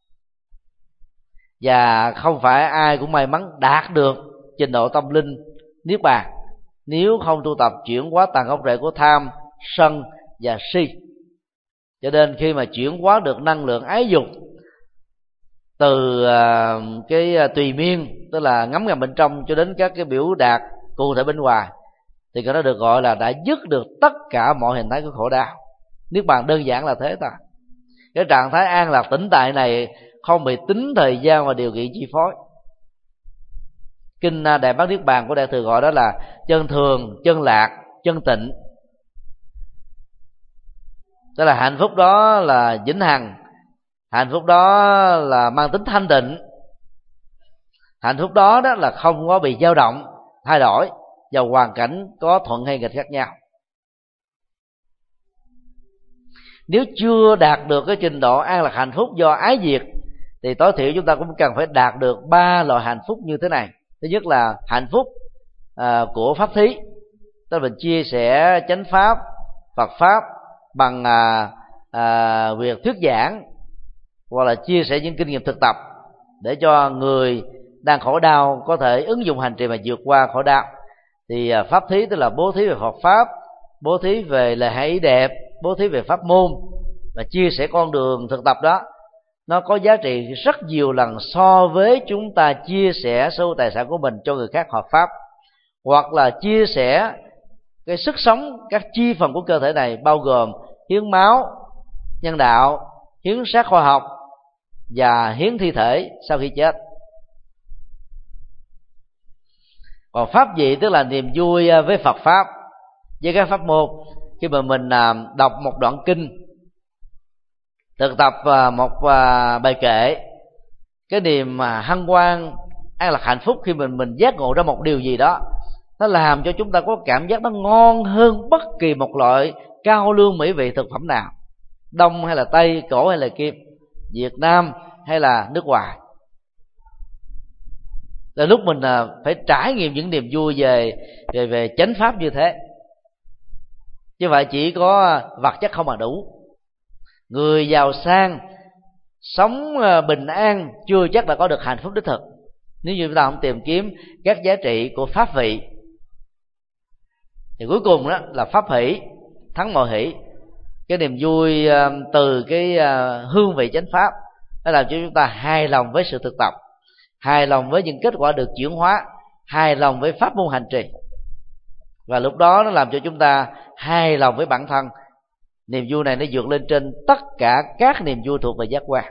và không phải ai cũng may mắn đạt được trình độ tâm linh niết bàn nếu không tu tập chuyển hóa tận gốc rễ của tham, sân và si. Cho nên khi mà chuyển hóa được năng lượng ái dục từ cái tùy miên, tức là ngấm ngầm bên trong, cho đến các cái biểu đạt cụ thể bên ngoài, thì cái đó được gọi là đã dứt được tất cả mọi hình thái của khổ đau. Niết bàn đơn giản là thế thôi. Cái trạng thái an lạc tĩnh tại này không bị tính thời gian và điều kiện chi phối. Kinh Đại Bát Niết Bàn của Đại Thừa gọi đó là chân thường, chân lạc, chân tịnh. Tức là hạnh phúc đó là vĩnh hằng, hạnh phúc đó là mang tính thanh tịnh, hạnh phúc đó là không có bị dao động, thay đổi vào hoàn cảnh có thuận hay nghịch khác nhau. Nếu chưa đạt được cái trình độ an lạc hạnh phúc do ái diệt thì tối thiểu chúng ta cũng cần phải đạt được 3 loại hạnh phúc như thế này. Thứ nhất là hạnh phúc của pháp thí, tức là mình chia sẻ chánh pháp, Phật pháp bằng việc thuyết giảng hoặc là chia sẻ những kinh nghiệm thực tập để cho người đang khổ đau có thể ứng dụng hành trì mà vượt qua khổ đau. Thì pháp thí tức là bố thí về Phật pháp, bố thí về lời hay ý đẹp, bố thí về pháp môn, và chia sẻ con đường thực tập đó. Nó có giá trị rất nhiều lần so với chúng ta chia sẻ sở hữu tài sản của mình cho người khác hợp pháp, hoặc là chia sẻ cái sức sống, các chi phần của cơ thể này, bao gồm hiến máu nhân đạo, hiến xác khoa học và hiến thi thể sau khi chết. Còn pháp dị tức là niềm vui với Phật pháp, với các pháp môn. Khi mà mình đọc một đoạn kinh, thực tập một bài kệ, cái niềm hân hoan an lạc hạnh phúc khi mình giác ngộ ra một điều gì đó, nó làm cho chúng ta có cảm giác nó ngon hơn bất kỳ một loại cao lương mỹ vị thực phẩm nào, Đông hay là Tây, cổ hay là Kim, Việt Nam hay là nước ngoài. Là lúc mình phải trải nghiệm những niềm vui về chánh pháp như thế, chứ vậy chỉ có vật chất không mà đủ. Người giàu sang sống bình an chưa chắc là có được hạnh phúc đích thực, nếu như chúng ta không tìm kiếm các giá trị của pháp vị. Thì cuối cùng đó là pháp hỷ thắng mọi hỷ. Cái niềm vui từ cái hương vị chánh pháp nó làm cho chúng ta hài lòng với sự thực tập, hài lòng với những kết quả được chuyển hóa, hài lòng với pháp môn hành trì. Và lúc đó nó làm cho chúng ta hài lòng với bản thân. Niềm vui này nó vượt lên trên tất cả các niềm vui thuộc về giác quan.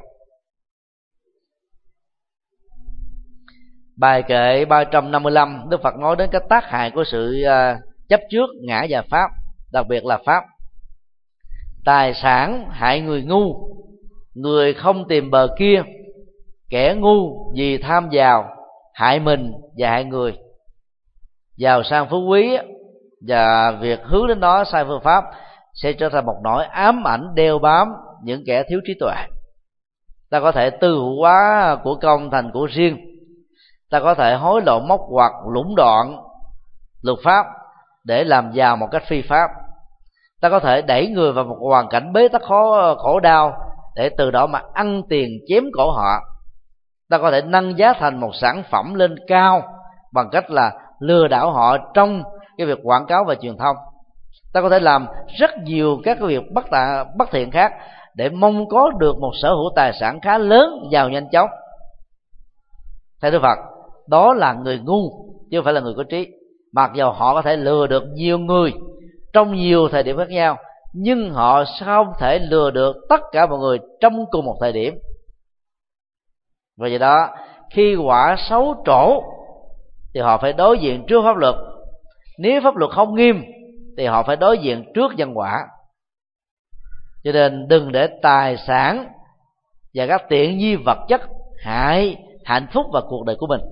Bài kệ 355, Đức Phật nói đến cái tác hại của sự chấp trước ngã và pháp, đặc biệt là pháp. Tài sản hại người ngu, người không tìm bờ kia. Kẻ ngu vì tham giàu, hại mình và hại người. Giàu sang phú quý và việc hướng đến đó sai phương pháp sẽ trở thành một nỗi ám ảnh đeo bám những kẻ thiếu trí tuệ. Ta có thể tư hữu hóa của công thành của riêng, ta có thể hối lộ móc hoặc lũng đoạn luật pháp để làm giàu một cách phi pháp, ta có thể đẩy người vào một hoàn cảnh bế tắc khổ đau để từ đó mà ăn tiền chém cổ họ, ta có thể nâng giá thành một sản phẩm lên cao bằng cách là lừa đảo họ trong cái việc quảng cáo và truyền thông, ta có thể làm rất nhiều các cái việc bất thiện khác để mong có được một sở hữu tài sản khá lớn, giàu nhanh chóng. Theo Đức Phật, đó là người ngu chứ không phải là người có trí. Mặc dù họ có thể lừa được nhiều người trong nhiều thời điểm khác nhau, nhưng họ không thể lừa được tất cả mọi người trong cùng một thời điểm. Và vậy đó, khi quả xấu trổ thì họ phải đối diện trước pháp luật. Nếu pháp luật không nghiêm thì họ phải đối diện trước nhân quả. Cho nên đừng để tài sản và các tiện nghi vật chất hại hạnh phúc và cuộc đời của mình.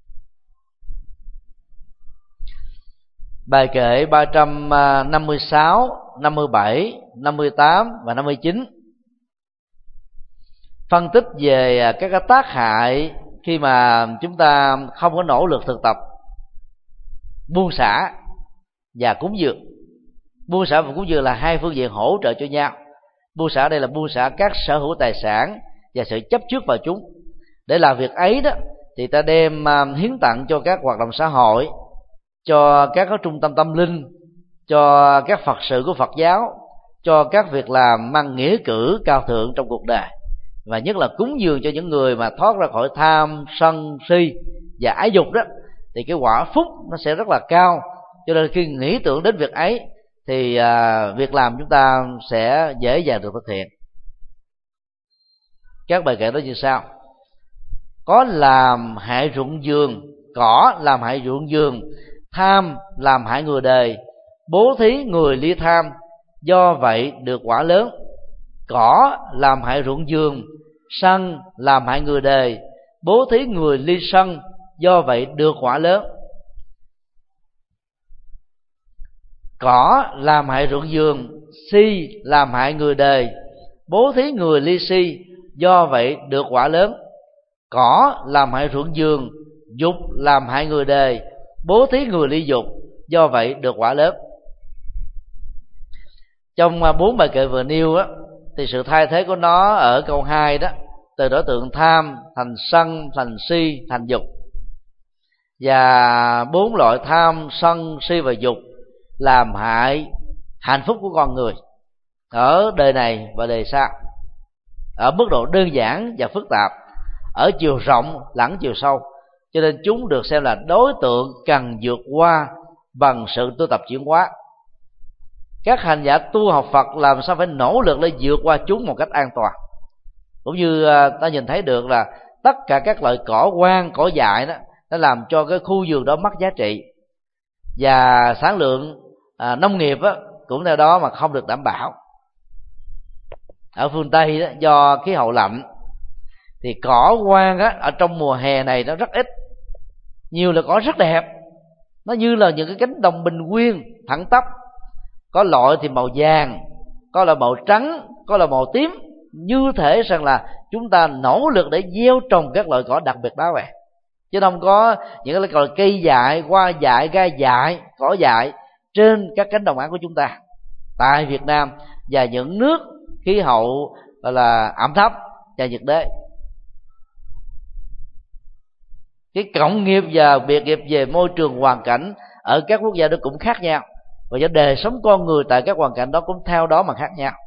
Bài kệ 356, 57, 58 và 59 phân tích về các tác hại khi mà chúng ta không có nỗ lực thực tập buông xả và cúng dường. Buông xả và cúng dường là hai phương diện hỗ trợ cho nhau. Buông xả đây là buông xả các sở hữu tài sản và sự chấp trước vào chúng. Để làm việc ấy đó thì ta đem hiến tặng cho các hoạt động xã hội, cho các trung tâm tâm linh, cho các Phật sự của Phật giáo, cho các việc làm mang nghĩa cử cao thượng trong cuộc đời, và nhất là cúng dường cho những người mà thoát ra khỏi tham, sân, si và ái dục đó, thì cái quả phúc nó sẽ rất là cao. Cho nên khi nghĩ tưởng đến việc ấy thì việc làm chúng ta sẽ dễ dàng được thực hiện. Các bài kệ đó như sau: có làm hại ruộng vườn, cỏ làm hại ruộng vườn, tham làm hại người đời, bố thí người ly tham, do vậy được quả lớn. Cỏ làm hại ruộng vườn, sân làm hại người đời, bố thí người ly sân, do vậy được quả lớn. Cỏ làm hại ruộng vườn, si làm hại người đời, bố thí người ly si, do vậy được quả lớn. Cỏ làm hại ruộng vườn, dục làm hại người đời, bố thí người ly dục, do vậy được quả lớn. Trong 4 bài kệ vừa nêu á, thì sự thay thế của nó ở câu 2 đó, từ đối tượng tham thành sân, thành si, thành dục. Và 4 loại tham, sân, si và dục làm hại hạnh phúc của con người ở đời này và đời sau, ở mức độ đơn giản và phức tạp, ở chiều rộng lẫn chiều sâu. Cho nên chúng được xem là đối tượng cần vượt qua bằng sự tu tập chuyển hóa. Các hành giả tu học Phật làm sao phải nỗ lực để vượt qua chúng một cách an toàn. Cũng như ta nhìn thấy được là tất cả các loại cỏ quan, cỏ dại đó, nó làm cho cái khu vườn đó mất giá trị, và sản lượng nông nghiệp á, cũng theo đó mà không được đảm bảo. Ở phương Tây đó, do khí hậu lạnh thì cỏ quan á, ở trong mùa hè này nó rất ít. Nhiều là cỏ rất đẹp, nó như là những cái cánh đồng bình nguyên thẳng tắp, có loại thì màu vàng, có loại màu trắng, có loại màu tím, như thể rằng là chúng ta nỗ lực để gieo trồng các loại cỏ đặc biệt đó vậy, chứ không có những cái loại cây dại, hoa dại, gai dại, cỏ dại trên các cánh đồng án của chúng ta. Tại Việt Nam và những nước khí hậu gọi là ẩm thấp và nhiệt đới. Cái cộng nghiệp và biệt nghiệp về môi trường hoàn cảnh ở các quốc gia đó cũng khác nhau, và do đời sống con người tại các hoàn cảnh đó cũng theo đó mà khác nhau.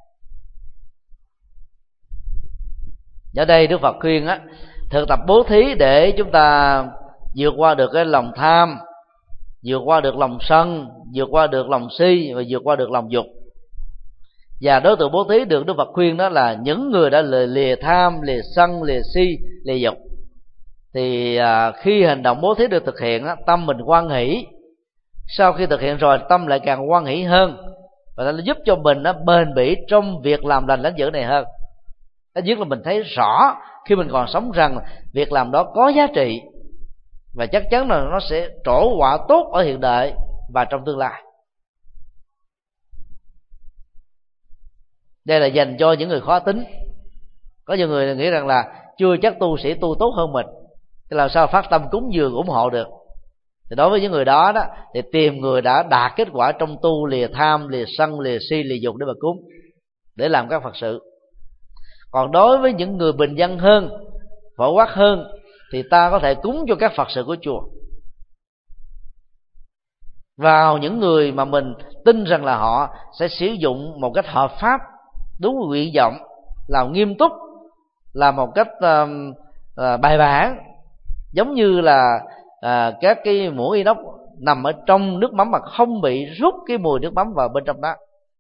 Ở đây Đức Phật khuyên á, thực tập bố thí để chúng ta vượt qua được cái lòng tham, vượt qua được lòng sân, vượt qua được lòng si và vượt qua được lòng dục. Và đối tượng bố thí được Đức Phật khuyên đó là những người đã lìa tham, lìa sân, lìa si, lìa dục. Thì khi hành động bố thí được thực hiện đó, tâm mình hoan hỷ. Sau khi thực hiện rồi, tâm lại càng hoan hỷ hơn, và nó giúp cho mình nó bền bỉ trong việc làm lành lãnh dữ này hơn. Thứ nhất là mình thấy rõ khi mình còn sống rằng việc làm đó có giá trị, và chắc chắn là nó sẽ trổ quả tốt ở hiện đại và trong tương lai. Đây là dành cho những người khó tính. Có nhiều người nghĩ rằng là chưa chắc tu sĩ tu tốt hơn mình, thì làm sao phát tâm cúng dường ủng hộ được. Thì đối với những người đó đó, thì tìm người đã đạt kết quả trong tu lìa tham, lìa sân, lìa si, lìa dục để mà cúng, để làm các Phật sự. Còn đối với những người bình dân hơn, phổ quát hơn, thì ta có thể cúng cho các Phật sự của chùa, vào những người mà mình tin rằng là họ sẽ sử dụng một cách hợp pháp, đúng nguyện vọng, làm nghiêm túc, làm một cách bài bản, giống như là các cái muỗng inox nằm ở trong nước mắm mà không bị rút cái mùi nước mắm vào bên trong đó.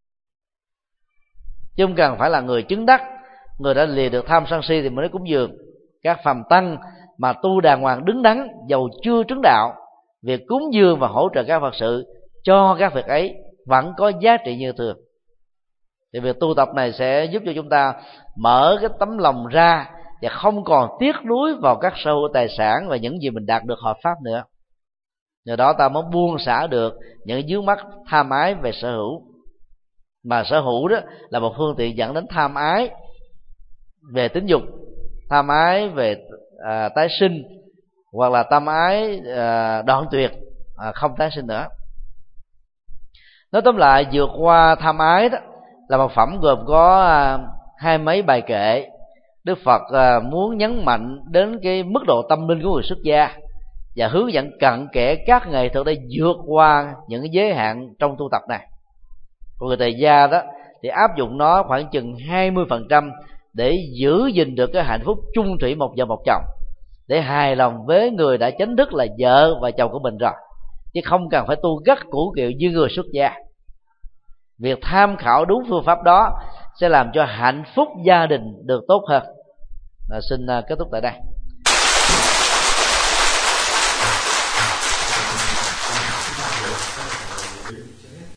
Chứ không cần phải là người chứng đắc, người đã lìa được tham sân si thì mới cúng dường. Các phàm tăng mà tu đàng hoàng đứng đắn, dầu chưa chứng đạo, việc cúng dường và hỗ trợ các Phật sự cho các việc ấy vẫn có giá trị như thường. Thì việc tu tập này sẽ giúp cho chúng ta mở cái tấm lòng ra và không còn tiếc nuối vào các sở hữu tài sản và những gì mình đạt được hợp pháp nữa. Nhờ đó ta mới buông xả được những vướng mắc tham ái về sở hữu. Mà sở hữu đó là một phương tiện dẫn đến tham ái về tính dục, tham ái về tái sinh, hoặc là tham ái đoạn tuyệt, không tái sinh nữa. Nói tóm lại, vượt qua tham ái đó là một phẩm gồm có hai mấy bài kệ. Đức Phật muốn nhấn mạnh đến cái mức độ tâm linh của người xuất gia và hướng dẫn cặn kẽ các nghệ thuật để vượt qua những giới hạn trong tu tập này. Còn người tại gia đó thì áp dụng nó khoảng chừng 20% để giữ gìn được cái hạnh phúc chung thủy một vợ một chồng, để hài lòng với người đã chính thức là vợ và chồng của mình rồi, chứ không cần phải tu gắt củ kiệu như người xuất gia. Việc tham khảo đúng phương pháp đó sẽ làm cho hạnh phúc gia đình được tốt hơn. Xin kết thúc tại đây.